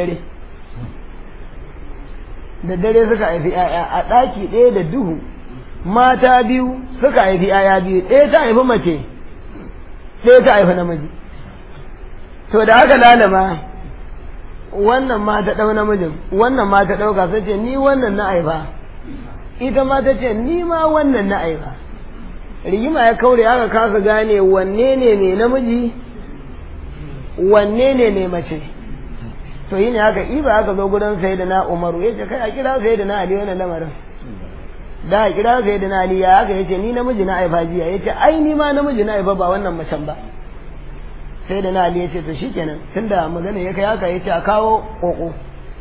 dare suka haifi ‘ya'ya a ɗaki ɗaya da duhu mata biyu suka haifi ‘ya'ya biyu ɗaya ta haifi mace ɗaya ta haifi namiji to da aka lalama wannan ma ta ɗau namijin wannan ma ta ɗauka sai ce ni wannan na haifa ita ma ta ce ni ma wannan na haifa rigima ya kaure aka kasa gane wanne ne mai namiji wanne ne mai mace to yi ne haka iba aka zo gudan sayyidina Umaru ya ce kai a kira sayyidina Ali wannan lamarin da a kira sayyidina Ali ya haka ya ce ni namiji na haifa jiya ya ce ai ni ma namiji na haifa ba wannan macen ba sayyidina Ali ya ce to shikenan tunda magana ya kai haka ya ce a kawo koko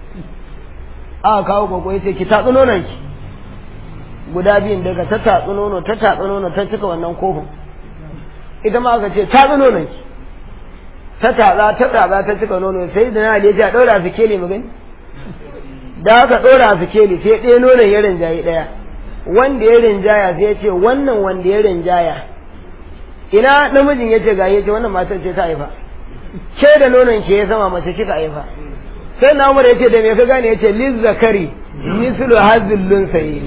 ya ce ki tatsi nonon ki guda biyun daga ta tatsi nono ta cika wannan kofin ita ma aka ce tatsi nonon ki ta cika nono sai da na ya ce a ɗora su keli mu gani da aka ɗora su keli sai ɗaya nonon ya rinjaye ɗaya wanda ya rinjaya sai ya ce wannan wanda ya rinjaya ina namijin ya ce ga ya ce wannan matar ce ta haifa ke da nonon ke ya sama mace kika haifa sai na umar ya ce da me ka gane ya ce liz zakari mislu hazillun sayi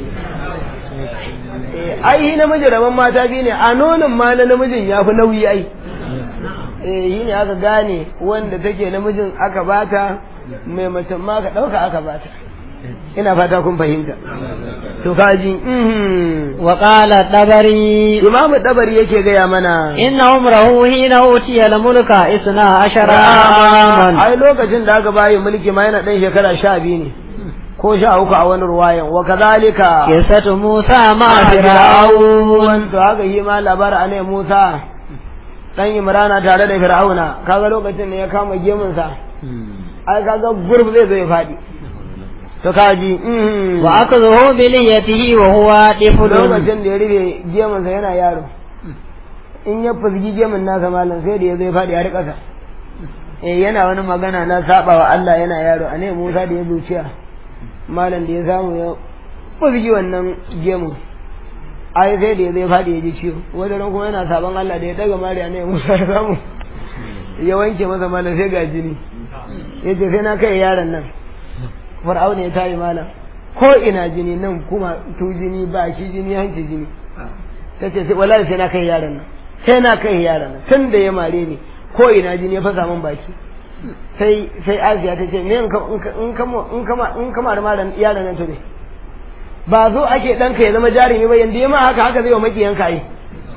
ai namiji rabon mata biyu ne a nonon ma na namijin ya fi nauyi ai yi ne aka gane wanda take namijin aka bata mai macen ma ka ɗauka aka bata ina fata kun fahimta to kaji wa qala dabari imam dabari yake gaya mana inna umrahu hina utiya al mulka 12 aman ai lokacin da aka bayi mulki ma yana dan shekara 12 ne ko 13 a wani ruwayan wa kadhalika qissatu Musa ma fir'aun to haka yi ma labar anai Musa dan Imrana tare da Fir'auna kaga lokacin ne ya kama gemun sa ai kaga gurb zai zo ya fadi to kaji wa akazahu bi liyatihi wa huwa tiflun lokacin da ya rufe gemun sa yana yaro in ya fuzgi gemun nasa malam sai da ya zo ya fadi har kasa yana wani magana na sabawa Allah yana yaro ane Musa da ya zuciya malam da ya samu ya fuzgi wannan gemun ai sai da ya zai faɗi ya ji ciwo wanda ran kuma yana sabon Allah da ya daga mariya ne Musa ya samu ya wanke masa malam sai ga jini ya ce sai na kai yaron nan Fir'auna ya tayi malam ko ina jini nan kuma tu jini ba shi jini hanci jini ta ce sai wallahi sai na kai yaron nan sai na kai yaron nan tun da ya mare ni ko ina jini ya fasa min baki sai Asiya ta ce me in kama da malam yaron nan to ne ba zo ake ɗanka ya zama jarumi ba yanda ya ma haka zai wa makiyanka yi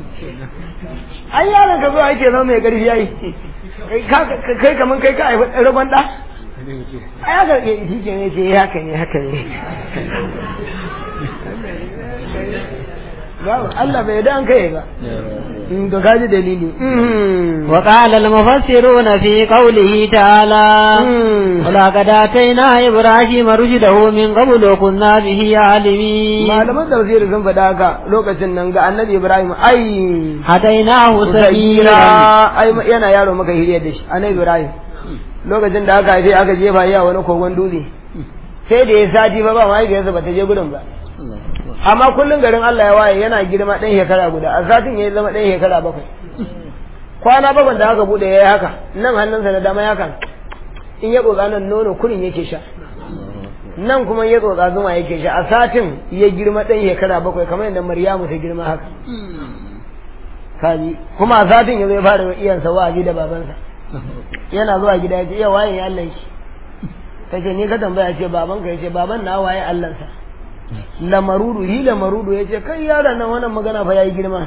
ai yaron ka zo ake zama mai ƙarfi yayi kai kaman kai ka haifi ragon ɗa ai haka shi ke ne ce haka ne Allah bai da an kai ba to kaji dalili وقال المفسرون في قوله تعالى ولقد آتينا إبراهيم رشده من قبل وكنا به عالمين malaman tafsiri sun faɗa haka lokacin nan ga annabi Ibrahim هديناه سبيلا ai yana yaro maka hiriyar da shi annabi Ibrahim lokacin da aka haife aka jefa ya wani kogon dutse sai da ya sati ba mahaifiyarsa ba ta je gudun ba amma kullum garin Allah ya waye yana girma ɗan shekara guda a satin ya zama ɗan shekara 7 kwana 7 da aka bude yayi haka nan hannunsa da dama haka in ya tsotsa nan nono kurin yake sha nan kuma ya tsotsa zuma yake sha a satin ya girma ɗan shekara 7 kamar yadda Maryamu ta girma haka kaji kuma a satin ya zai fara iyansa wa'azi da babansa yana zuwa gida ya ce iya waye Allah shi ta ce ni ka tambaya ce babanka ya ce baban na waye Allahnsa lamarudu ya ce kai yaron nan wannan magana fa yayi girma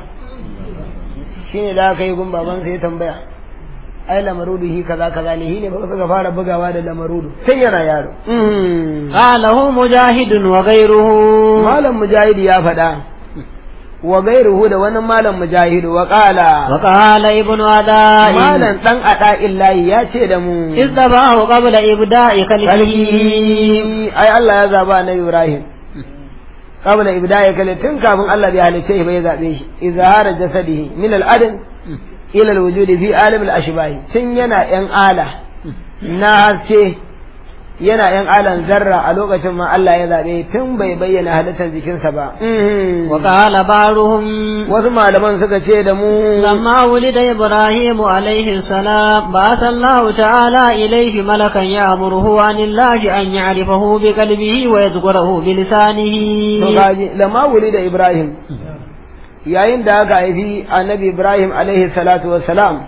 shine da aka yi gun babansa ya tambaya ai lamarudu kaza ne ne ba suka fara bugawa da lamarudu sai yana yaro qalahu mujahidun wa ghayruhu malam mujahid ya faɗa wa ghayruhu da wani malam mujahid wa qala ibnu ada malam dan ada illahi ya ce da mu istabahu qabla ibda'i kalbihi ai Allah ya zaba na Ibrahim qabla ibda'i kalbihi tun kafin Allah bai halice shi bai zabe shi izhara jasadihi min al-adn ila al-wujudi fi alam al-ashbah tun yana yan ala na haske yana yan alan zarra a lokacin ma Allah ya zabe tun bai bayyana halittar jikinsa ba wa qala baruhum wasu malaman suka ce da mu lamma wulida ibrahim alayhi salam ba sallahu ta'ala ilayhi malakan ya'muruhu anillahi an ya'rifahu bi qalbihi wa yadhkuruhu bi lisanihi to gaji lamma wulida ibrahim yayin da aka haifi annabi ibrahim alayhi salatu wassalam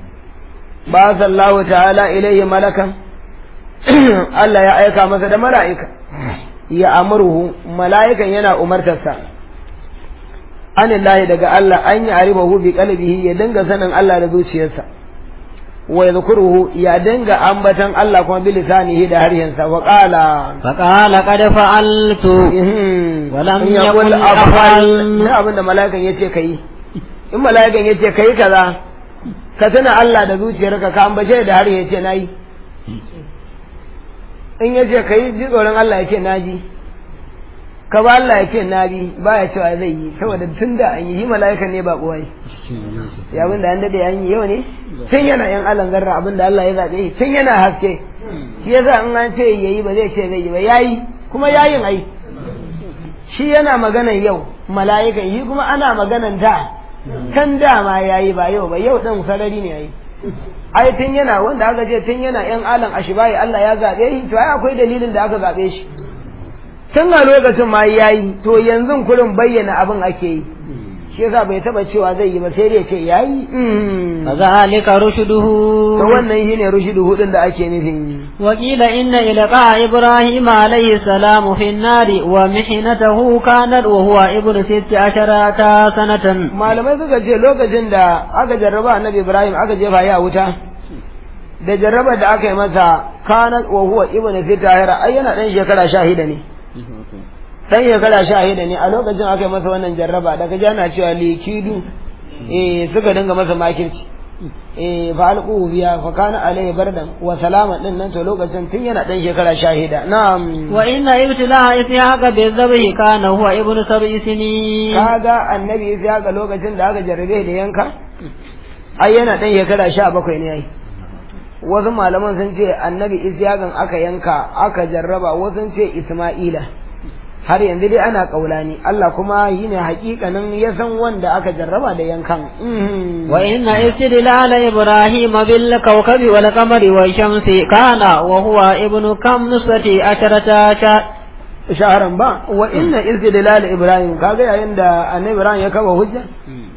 ba sallahu ta'ala ilayhi malakan Allah ya aika masa da mala'ika ya amurhu mala'ikan yana umartarsa anillahi daga Allah an yi aribahu bi qalbihi ya dinga sanin Allah da zuciyarsa wa yadhkuruhu ya dinga ambatan Allah kuma bi lisanihi da harshensa wa qala qad fa'altu wa lam yaqul af'al abinda mala'ikan yace kai in mala'ikan yace kai kaza ka tana Allah da zuciyarka ka ambace da harshe yace nayi in ya ce ka yi ji tsoron Allah ya ce na ji ka ba Allah ya ce na bi ba ya cewa zai yi saboda tun da an yi mala'ika ne ba kuwa yi ya abin da an dade an yi yau ne tun yana yan alan zarra abin da Allah ya zaɓe shi tun yana haske shi yasa in an ce yayi ba zai ce zai yi ba yayi kuma yayin ai shi yana maganan yau mala'ikan shi kuma ana maganan da kan da ma yayi ba yau ba yau dan sarari ne yayi ai tun yana wanda aka ce tun yana yan alan ashibai Allah ya zabe shi to ai akwai dalilin da aka zabe shi tun a lokacin ma yayi to yanzu kurin bayyana abin ake yi shi yasa bai taba cewa zai yi ba sai dai ce yayi kazalika rushuduhu to wannan shine rushuduhu din da ake nufi وقيل إن إلقاء إبراهيم عليه السلام في النار ومحنته كانت وهو ابن 16 سنة malamai suka ce lokacin da aka jarraba annabi Ibrahim aka jefa ya wuta da jarraba da aka yi masa kanat wa huwa ibn 16 ai yana dan shekara 16 ne dan shekara 16 ne a lokacin aka yi masa wannan jarraba daga jana cewa likidu suka dinga masa makirci fa alquhu biya fa kana alayhi bardan wa salama din nan to lokacin tun yana dan shekara 16 na'am wa inna ibtila ishaqa bi dhabhi kana huwa ibnu 7 sinin kaga annabi ishaqa lokacin da aka jarrabe da yanka ai yana dan shekara 17 ne ai wasu malaman sun ce annabi ishaqan aka yanka aka jarraba wasu sun ce isma'ila har yanzu dai ana kaulani Allah kuma yi ne hakikanin ya san wanda aka jarraba da yankan wa inna istidlal ibrahim bil kawkabi wal qamari wa shamsi kana wa huwa ibnu kamsati asharata shaharan ba wa inna istidlal ibrahim kaga yayin da annabi ibrahim ya kawo hujja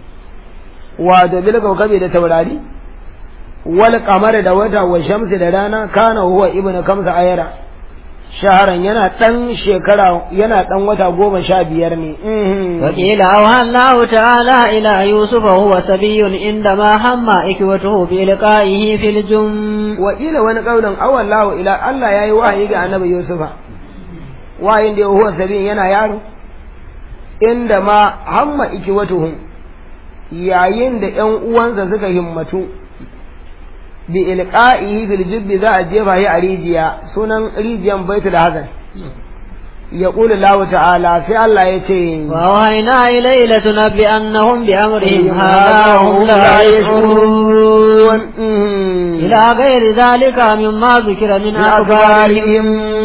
wa da bil kawkabi da taurari wal qamari da wata wa shamsi da rana kana huwa ibnu kamsa ayara shaharan yana dan shekara yana dan wata 15 ne wakila wa Allah ta'ala ila yusuf huwa sabiyun inda ma hamma ikwatuhu bi liqa'ihi fil jum wakila wani kaulin aw Allah ila Allah yayi wahayi ga annabi yusufa wahayin da huwa sabiyun yana yaro inda ma hamma ikiwatuhum yayin da ƴan uwansa suka himmatu bi ilqa'ihi fil jibbi za a jefa shi a rijiya sunan rijiyan baitul hazan يقول الله تعالى في الله يتين وأوحينا إليه لتنبئنهم بأمرهم هذا هم لا يشعرون إلى غير ذلك مما ذكر من أخبارهم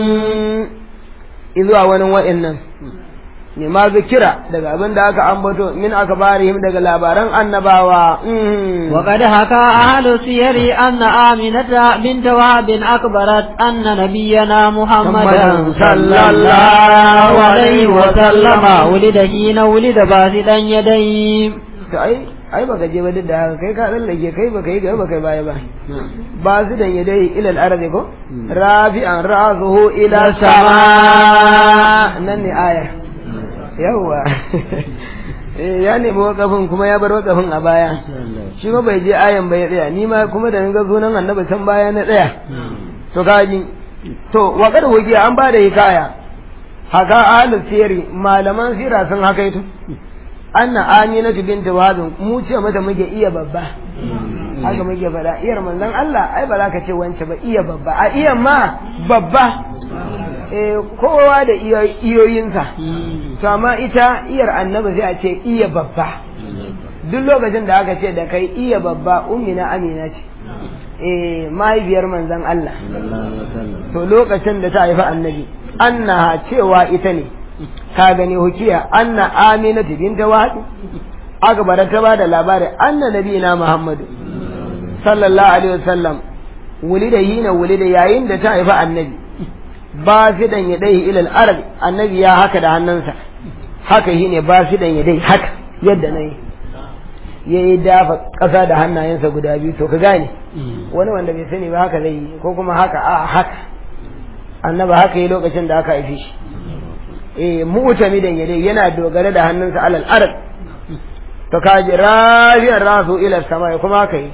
إذ وإنهم مما ذكر daga abin da aka ambato min akbarihim daga labaran annabawa وقد حكى أهل السير أن آمنة بنت وهب أخبرت أن نبينا محمدا صلى الله عليه وسلم ولد حين ولد باسطا يديه ai baka je ba duk da haka kai ka tsallake kai baka yi gaba kai baya ba ba su dan yadai ila al-ardi ko rafi'an ra'suhu ila sama nan ne aya yawa ya nemi wakafin kuma ya bar wakafin a baya shi ma bai je ayan bai tsaya ni ma kuma da ga sunan annabi can baya na tsaya to kaji to wakar wuki an ba da hikaya haka ahlus sirri malaman sira sun haka ito anna aminatu bint wahab mu ce mata muke iya babba haka muke fada iyar manzon Allah ai ba za ka ce wance ba iya babba a iya ma babba kowa da iyoyinsa to amma ita iyar annabi sai a ce iya babba duk lokacin da aka ce da kai iya babba ummina amina ce mahaifiyar manzon Allah to lokacin da ta haifi annabi annaha cewa ita ne ka gani hukiya anna aminatu binta wahab aka bara ta bada labari anna nabiyina muhammadu sallallahu alaihi wasallam wulida yayin da ta haifi annabi ba fi dan yadai ila al-arab annabi ya haka da hannunsa haka shine ba fi dan yadai haka yadda nayi yayi dafa kasa da hannayensa guda biyu to ka gane wani wanda bai sani ba haka zai yi ko kuma haka haka annabi haka yi lokacin da aka haife shi mu'tamidan yadai yana dogara da hannunsa alal arab to kaji rafiyar rasu ila sama kuma haka yi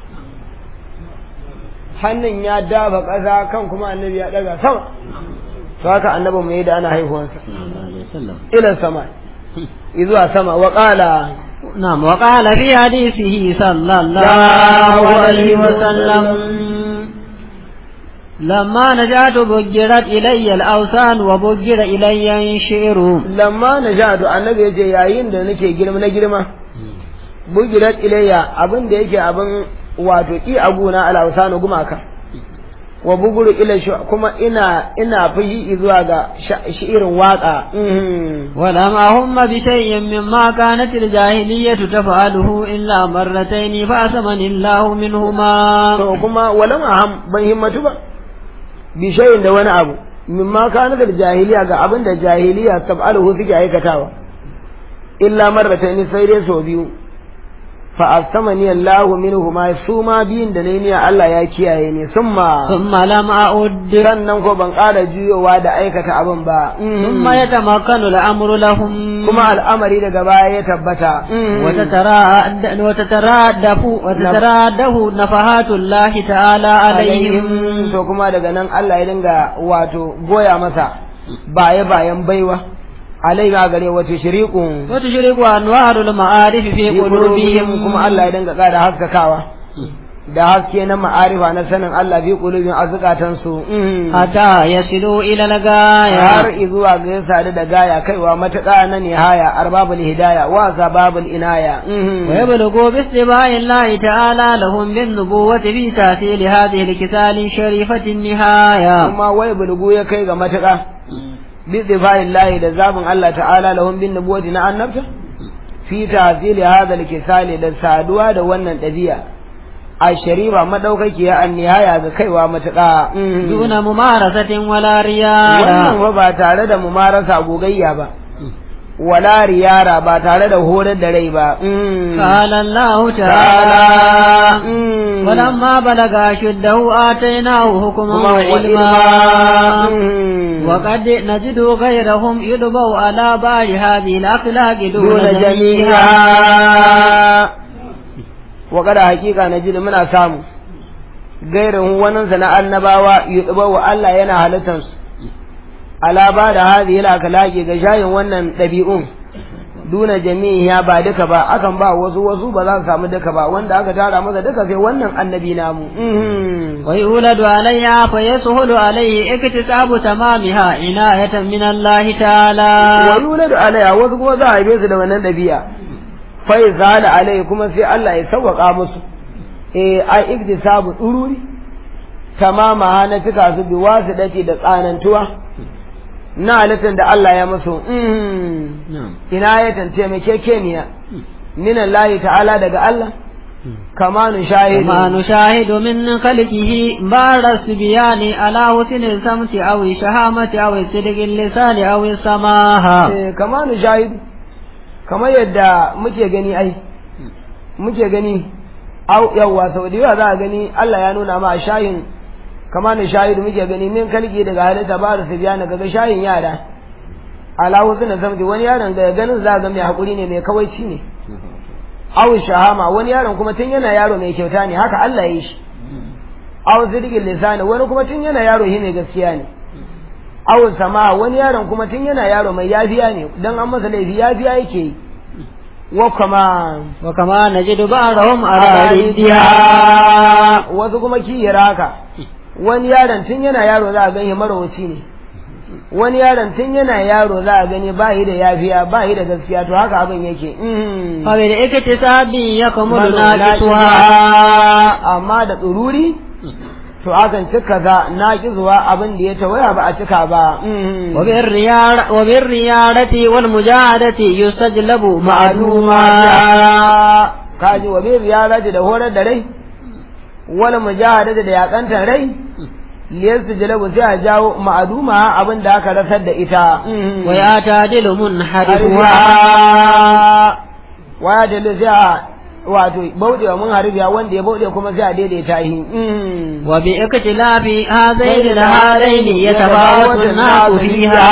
hannun ya dafa ƙasa kan kuma annabi ya daga sama to haka annabi mai da ana haihuwansa ila sama izuwa sama wa qala na'am wa qala fi hadisihi sallallahu alaihi wa sallam لما نجعت بجرت إلي الأوثان وبجر إلي الشعر لما نجعت النبي يجي yayin da nake girma na girma bujirat ilayya abin da yake abin wato ki abuna al-awsan gumaka wa buguru ila kuma ina fushi zuwa ga shi'irin waka wala ma humma bi shay'in mimma kanat al-jahiliyyah taf'aluhu illa marratayn fa asamani Allahu minhuma to kuma wala ma ban himmatu ba bishayin da wani abu mimma kana da jahiliya ga abin da jahiliya tab'aluhu suke aikatawa illa marratayn sai dai so biyu fa astamani Allah minhuma suma biyin da nayi niyya Allah ya kiyaye ni summa lam a'ud sannan ko ban ƙara juyowa da aikata abin ba summa yatamakkanu al-amru lahum kuma al'amari daga baya ya tabbata وتترادف نفحات الله تعالى عليهم to kuma daga nan Allah ya dinga wato goya masa bayan baiwa alaiha gare wata shiriqu anwarul ma'arif fi qulubihim kuma Allah ya dinga ƙara haskakawa da haske na ma'arifa na sanin Allah bi qulubin azqatan su hatta yasilu ila lagaya har izuwa ga yasa da gaya kaiwa matuƙa na nihaya arbabul hidaya wa sababul inaya wa yablughu bi istiba'i Allah ta'ala lahum bin nubuwwati fi ta'til hadhihi al-kisali sharifati nihaya kuma wa yablughu ya kai ga matuƙa bi istiba'i Allah da zabin Allah ta'ala lahum bin nubuwwati na annabta fi ta'til hadha al-kisali da saduwa da wannan dabi'a a shari'a madaukakiya an nihaya ga kaiwa matuƙa duna mumarasatin wala riyara wannan ba tare da mumarasa gogayya ba wala riyara ba tare da horar da rai ba qala Allah ta'ala walamma balaga shuddahu atainahu hukman wa ilma wa qad najidu ghayrahum yudbu ala bari hadhihi al-akhlaq duna jami'a wa kada hakika na ji da muna samu gairin waninsa na annabawa yuɗuba wa Allah yana halittar su ala ba da hadhihi al-akhlaqi ga shayin wannan ɗabi'un duna jami'a ba duka ba akan ba wasu ba za su samu duka ba wanda aka tara masa duka sai wannan annabi namu wa yuladu alayya fa yashulu alayhi iktisabu tamamiha inayatan min Allah ta'ala wa yuladu alayya wasu kuma za a haife su da wannan dabi'a fa yazala alayhi kuma sai Allah ya sauƙaƙa musu ai iktisabu dururi tamama na cika su bi wasu dace da tsanantuwa na halittar da Allah ya musu ina ya tance mai kekeniya minan layi ta'ala daga Allah kama nushahidu min khalqihi baras biyani ala husnil samti aw shahamati aw sidqil lisani aw samaha kama nushahidu kamar yadda muke gani au yawa sau da yawa za a gani Allah ya nuna ma shayin kama ne shahidu muke gani min kalki daga halitta ba da sabiyana kaga shayin yara alawu suna samti wani yaron da ganin za ga mai hakuri ne mai kawaici ne aw shahama wani yaron kuma tun yana yaro mai kyauta ne haka Allah ya yi shi aw zidgil lisani wani kuma tun yana yaro shi mai gaskiya ne aw sama wani yaron kuma tun yana yaro mai yafiya ne dan an masa laifi yafiya yake yi wa kama najidu ba'dahum aradiya wasu kuma kiyaraka wani yaron tun yana yaro za a gani marawaci ne wani yaron tun yana yaro za a gani ba yi da yafiya ba yi da gaskiya to haka abin yake kawai da ake tisabi ya kamulu na kisuwa amma da tsururi to akan cika za na kizuwa abin da ya tawaya ba a cika ba wa bin riyarati wal mujahadati yustajlabu ma'luma kaji wa bin riyarati da horar da rai wal mujahadati da yakantar rai liyarsu jalabu sai a jawo ma'aduma abin da aka rasar da ita wa ya tadilu munharifuha wa ya tadilu sai a wato bauɗe wa munharifiya wanda ya bauɗe kuma sai a daidaita shi wa bi iktilafi hadaini da hadaini yatabawatu nasu fiha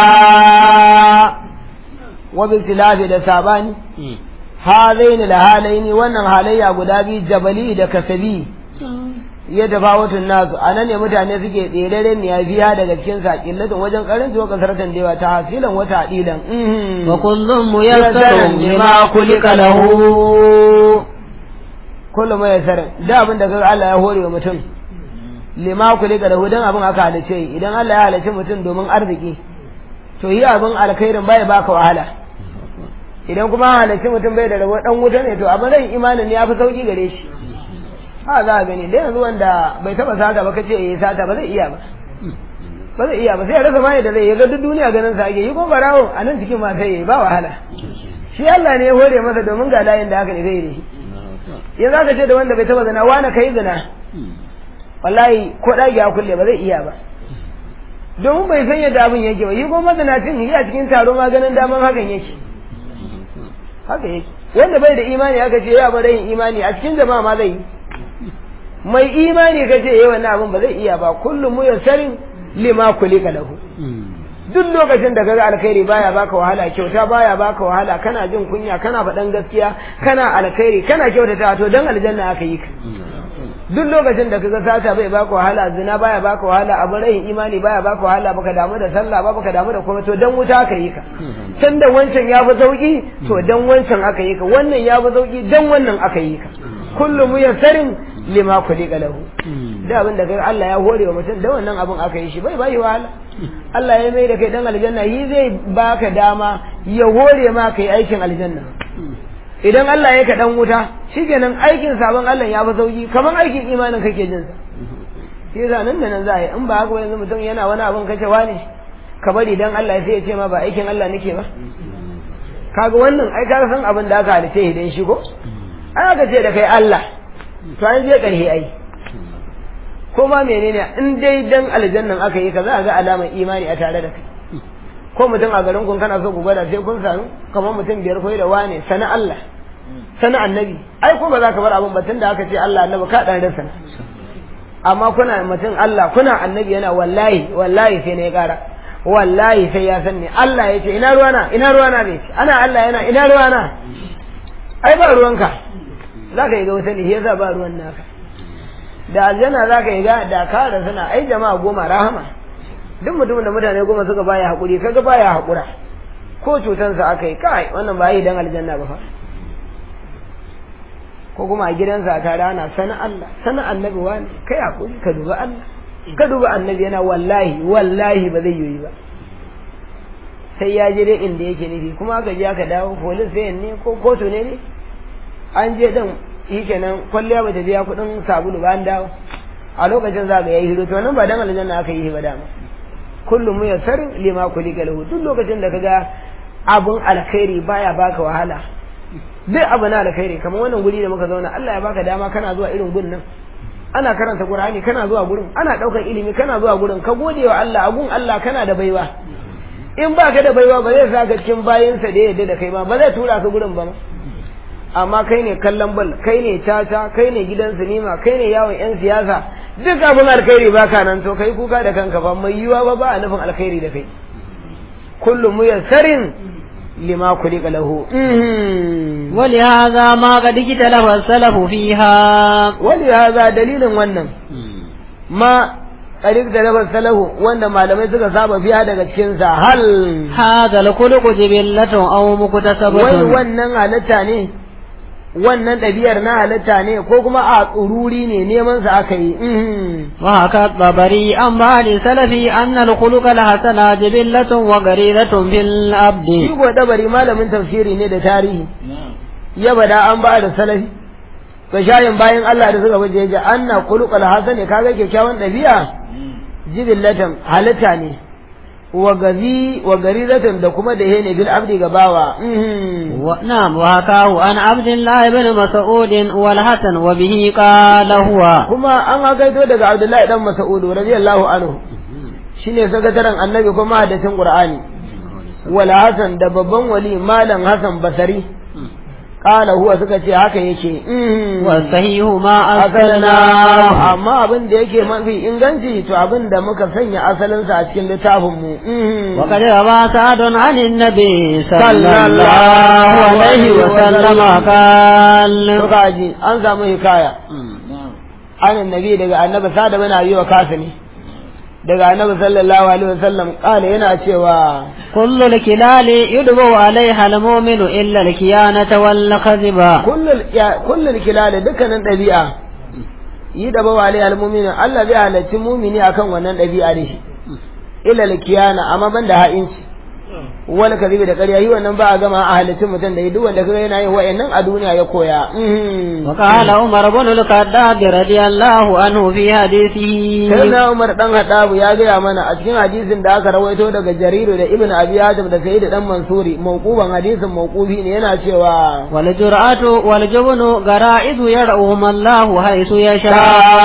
wa bi iktilafi da sabani hadaini da halaini wannan halayya guda biyu jabali da kasabi ya tafawutun nasu a nan ne mutane suke tsereren ne ya biya daga cikin saƙillatin wajen karanci wa kasaratan dewa ta hasilan wata adilan wa kullum muyassaru lima kulika lahu kullum muyassarin da abin da kaga Allah ya hore wa mutum lima kulika lahu dan abin aka halice idan Allah ya halice mutum domin arziki to yi abin alkhairin bai baka wahala idan kuma halice mutum bai da rabo dan wuta ne to abin ran imanin ne ya fi sauki gare shi ha za a gani da yanzu wanda bai taba sata ba kace yayi sata ba zai iya ba sai ya rasa mai da zai ya ga duk duniya ganin sa ake yi ko barawo a nan cikin ma sai yayi ba wahala shi Allah ne ya hore masa domin ga layin da haka ne zai yi yanzu aka ce da wanda bai taba zina wani kai zina wallahi ko dagi ya kulle ba zai iya ba domin bai san yadda abin yake ba yi ko mazinacin yi a cikin taro ma ganin daman hakan yake wanda bai da imani aka ce ya bar yin imani a cikin jama'a ma zai yi mai imani ka ce wannan abin ba zai iya ba kullum mu yassarin lima kulika lahu duk lokacin da kaga alkhairi baya baka wahala kyauta baya baka wahala kana jin kunya kana faɗan gaskiya kana alkhairi kana kyautata to dan aljanna aka yi ka duk lokacin da kaga sata bai baka wahala zina baya baka wahala abu rayin imani baya baka wahala baka damu da sallah ba baka damu da komai to dan wuta aka yi ka can da wancan ya fi sauki to dan wancan aka yi ka wannan ya fi sauki dan wannan aka yi ka kullum muyassarin lima kulika lahu da abin da kai Allah ya hore wa mutum da wannan abin aka yi shi bai bai wahala Allah ya mai da kai dan aljanna yi zai baka dama ya hore ma kai aikin aljanna idan Allah ya ka dan wuta shikenan aikin sabon Allah ya fi sauki kaman aikin imanin kake jin sa shi yasa nan da nan za a yi in ba haka yanzu mutum yana wani abin kace wani ka bari dan Allah sai ya ce ma ba aikin Allah nake ba kaga wannan ai ka san abin da aka halice idan shi ko ai aka ce da kai Allah to an je ƙarhe ai ko ma menene in dai dan aljannan aka yi ka za a ga alamar imani a tare da kai ko mutum a garin kun kana so ku gwada sai kun sanu kamar mutum biyar koyi da wane sana Allah sana annabi ai ko ba za ka bar abin batun da aka ce Allah annabi ka dan rasa amma kuna mutum Allah kuna annabi yana wallahi sai ne ya kara wallahi sai ya san ne Allah ya ce ina ruwana bai ce ana Allah yana ina ruwana ai ba ruwanka za ka yi ga wata lihiya za ba ruwan naka da aljanna za ka yi ga da kara suna ai jama'a 10 rahama duk mutumin da mutane 10 suka baya haƙuri kaga baya haƙura ko cutansa aka yi kai wannan ba yi dan aljanna ba fa ko kuma a gidansa ta rana sana Allah sana annabi wani kai hakuri ka duba Allah ka duba annabi yana wallahi ba zai yi ba sai ya je dai inda yake nufi kuma aka je aka dawo police sai ne ko kotu ne an je dan shikenan kwalliya ba ta biya kudin sabulu ba an dawo a lokacin za ga yayi hiro to nan ba dan aljanna aka yi ba dama kullum mu yassar lima kulika lahu duk lokacin da kaga abun alkhairi baya baka wahala duk abu na alkhairi kamar wannan guri da muka zauna Allah ya baka dama kana zuwa irin gun nan ana karanta Qur'ani kana zuwa gurin ana daukar ilimi kana zuwa gurin ka gode wa Allah agun Allah kana da baiwa in baka da baiwa ba zai saka cikin bayinsa da yadda da kai ba zai tura ka gurin ba amma kai ne kallon bal kai ne tata kai ne gidan sinima kai ne yawon yan siyasa duk abin alkhairi baka nan to kai kuka da kanka ba mai yiwa ba a nufin alkhairi da kai kullum muyassarin lima kulika lahu ولهذا ما قد اختلف السلف فيها ولهذا dalilin wannan ma qarik da rabar salahu wanda malamai suka saba biya daga cikin sa hal hada al-khuluqu jibillatun aw muktasabatun wannan halatta ne wannan ɗabi'ar na halatta ne ko kuma a tsururi ne neman sa aka yi wa haka babari an ba da salafi annal khuluqa la hasana jibillatun wa gariratun bil abdi shi ko dabari malamin tafsiri ne da tarihi ya bada an ba da salafi ga shayin bayan Allah da suka waje ya anna khuluqa la hasana kaga kyakkyawan ɗabi'a jibillatan halatta ne wa garizatan da kuma da hene bil abdi gabawa na'am wa hakahu an abdullahi ibn mas'ud wal hasan wa bihi qala huwa kuma an hakaito daga abdullahi dan mas'ud radiyallahu anhu shine sakataren annabi kuma hadisin qur'ani wal hasan da babban wali malam hasan basari qala huwa suka ce haka yake wa sahihu ma asalna amma abin da yake mafi inganci to abin da muka sanya asalin sa a cikin littafin mu wa qad ba sa'adun anin nabi sallallahu alaihi wa sallama qala to kaji an samu hikaya anin nabi daga annabi sada bin abi wa kasani daga annabi sallallahu alaihi wa sallam qala yana cewa kullu likilali yudbu alaiha almu'minu illa alkiyanata wal kadhiba kullu likilali dukkanin dabi'a yi da bawa alaiha almu'minu Allah zai halacci mu'mini akan wannan dabi'a ne illa alkiyana amma banda ha'inci wal kadhibi da ƙarya yi wannan ba a gama a halaccin mutum da yi duk wanda kaga yana yin wa'annan a duniya ya koya wa qala umar ibn al-khattab radiyallahu anhu fi hadithihi sayyidina umar dan hadabu ya gaya mana a cikin hadisin da aka rawaito daga jariru da ibn abi hatim da sayyid dan mansuri mawquban hadisin mawqubi ne yana cewa wal jur'atu wal jubnu gara'idu yar'uhum Allah haythu yasha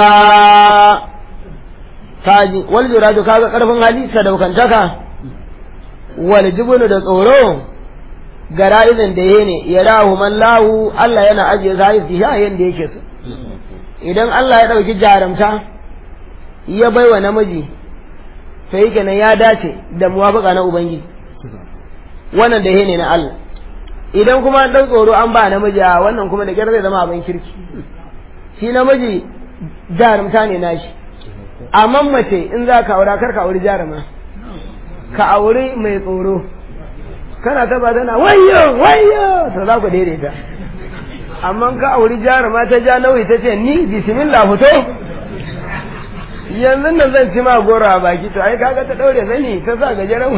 kaji wal jur'atu kaga karfin hali sadaukantaka wal jibunu da tsoro gara'izin da yene ya rahu mallahu Allah yana ajiye zai su yayin da yake so idan Allah ya dauki jarumta ya baiwa namiji sai kenan ya dace da muwafaka na ubangiji wannan da yene na Allah idan kuma an dau tsoro an ba namiji a wannan kuma da kyar zai zama abin kirki shi namiji jarumta ne nashi amma mace in za ka aura kar ka auri jaruma ka aure mai tsoro kana taba tana wayyo to za ku daidaita amma ka auri jaruma ta ja nauyi ta ce ni bismillah fito yanzu nan zan ci ma goro a baki to ai kaga ta daure zani ta sa gajeren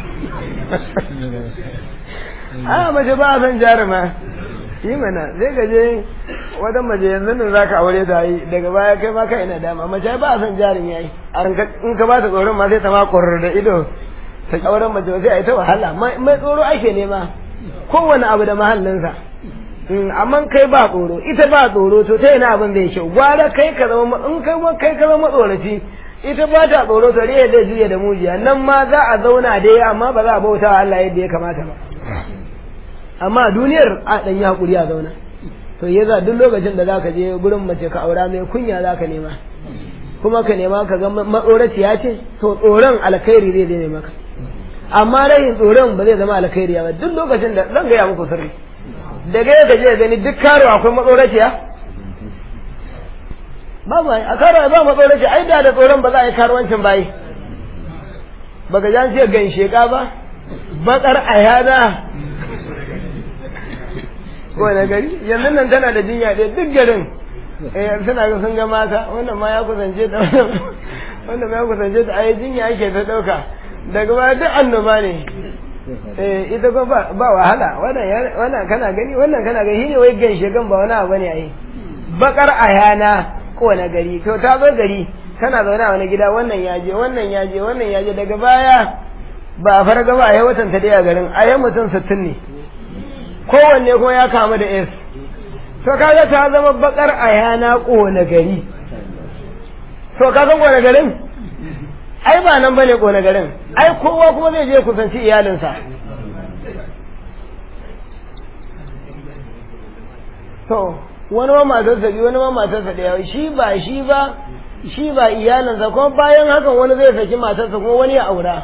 a mace ba a san jaruma yi mana zai gaje wata mace yanzu nan za ka aure ta yi daga baya kai ma ka ina dama mace ba a san jarin yayi in ka ba ta tsoron ma sai ta ma ƙwarar da ido ta auren mace sai a yi ta wahala mai tsoro ake nema kowane abu da mahallinsa amma kai ba tsoro ita ba tsoro to ta yana abin zai kyau gwara kai ka zama in kai ka zama matsoraci ita ba ta tsoro to riya zai juya da mujiya nan ma za a zauna dai amma ba za a bauta wa Allah yadda ya kamata ba amma duniyar a dan yi hakuri a zauna to yaza duk lokacin da zaka je gurin mace ka aura mai kunya zaka nema kuma ka nema ka ga matsoraciya ce to tsoron alkhairi zai zai maka amma rayin tsoron ba zai zama alkhairi ba duk lokacin da zan gaya muku sirri daga yadda je gani duk karo akwai matsoraciya babu a karo ba matsoraciya ai da tsoron ba za a yi karuwancin bayi baka jan ce gan sheka ba bakar ayana ko na gari yanzu nan tana da jinya ɗaya duk garin suna ga sun ga mata wannan ma ya kusance ta wannan ma ya kusance ta ai jinya ake ta ɗauka daga baya duk annoba ne ita ko ba wahala wannan kana gani wannan kana gani shine wai ganshe gan ba wani abu ne ai bakar ayana ko na gari to ta zo gari tana zaune a wani gida wannan yaje wannan yaje wannan yaje daga baya ba a farga ba a yi watan ta daya garin a yi mutum 60 ne kowanne kuma ya kamu da S to kaga ta zama bakar ayana kona gari to ka san kona garin ai ba nan bane kona garin ai kowa kuma zai je kusanci iyalinsa to wani ma matarsa biyu wani ma matarsa daya shi ba iyalinsa kuma bayan hakan wani zai saki matarsa kuma wani ya aura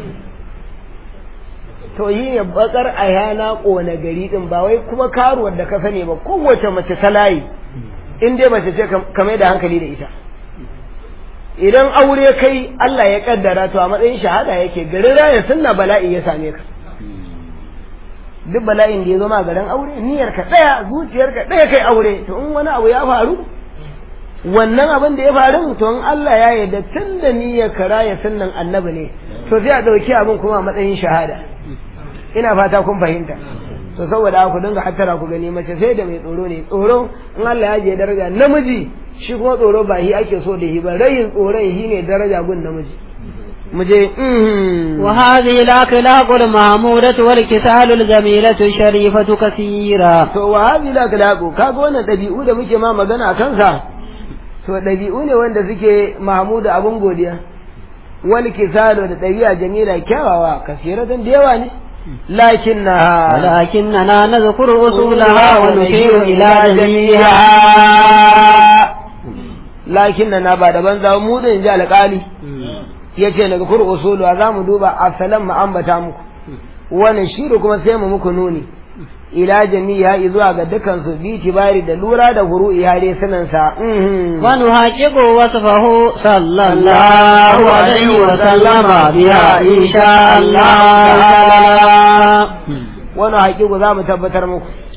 to yi ne bakar ayana kona gari din ba wai kuma karuwar da ka sani ba kowace mace ta layi in dai mace ce kamar da hankali da ita idan aure kai Allah ya kaddara to a matsayin shahada yake garin raya sunna bala'i ya same ka duk bala'in da ya zo ma garin aure niyyar ka daya zuciyar ka daya kai aure to in wani abu ya faru wannan abin da ya faru to in Allah ya yarda tunda niyyar ka raya sunnan annabi ne to sai a dauki abin kuma a matsayin shahada ina fata kun fahimta to saboda ku dinga hattara ku gani mace sai da mai tsoro ne tsoro in Allah ya je daraja namiji shi kuma tsoro ba shi ake so da shi ba rayin tsoron shi ne daraja gun namiji muje wa hadhihi al-akhlaqul mahmudatu wal kisalul jamilatu sharifatu kaseera to wa hadhihi al-akhlaqu kaga wannan dabi'u da muke ma magana akan sa to dabi'u ne wanda suke mahmudu abun godiya wal kisalu da dabi'a jamila kyawawa kasiratan da yawa ne لكننا نذكر أصولها ونشير إلى جميعها لكننا بعد بنزا مودin ji alƙali yace daga kur usulu za mu duba asalan mu ambata muku wannan shiru kuma sai mu muku nuni ila jami'a zuwa ga dukan su bi tibari da lura da furu'i hare sunan sa wa nuhaqiqu wasfahu sallallahu alaihi wa sallama biha insha Allah wa nuhaqiqu za mu tabbatar muku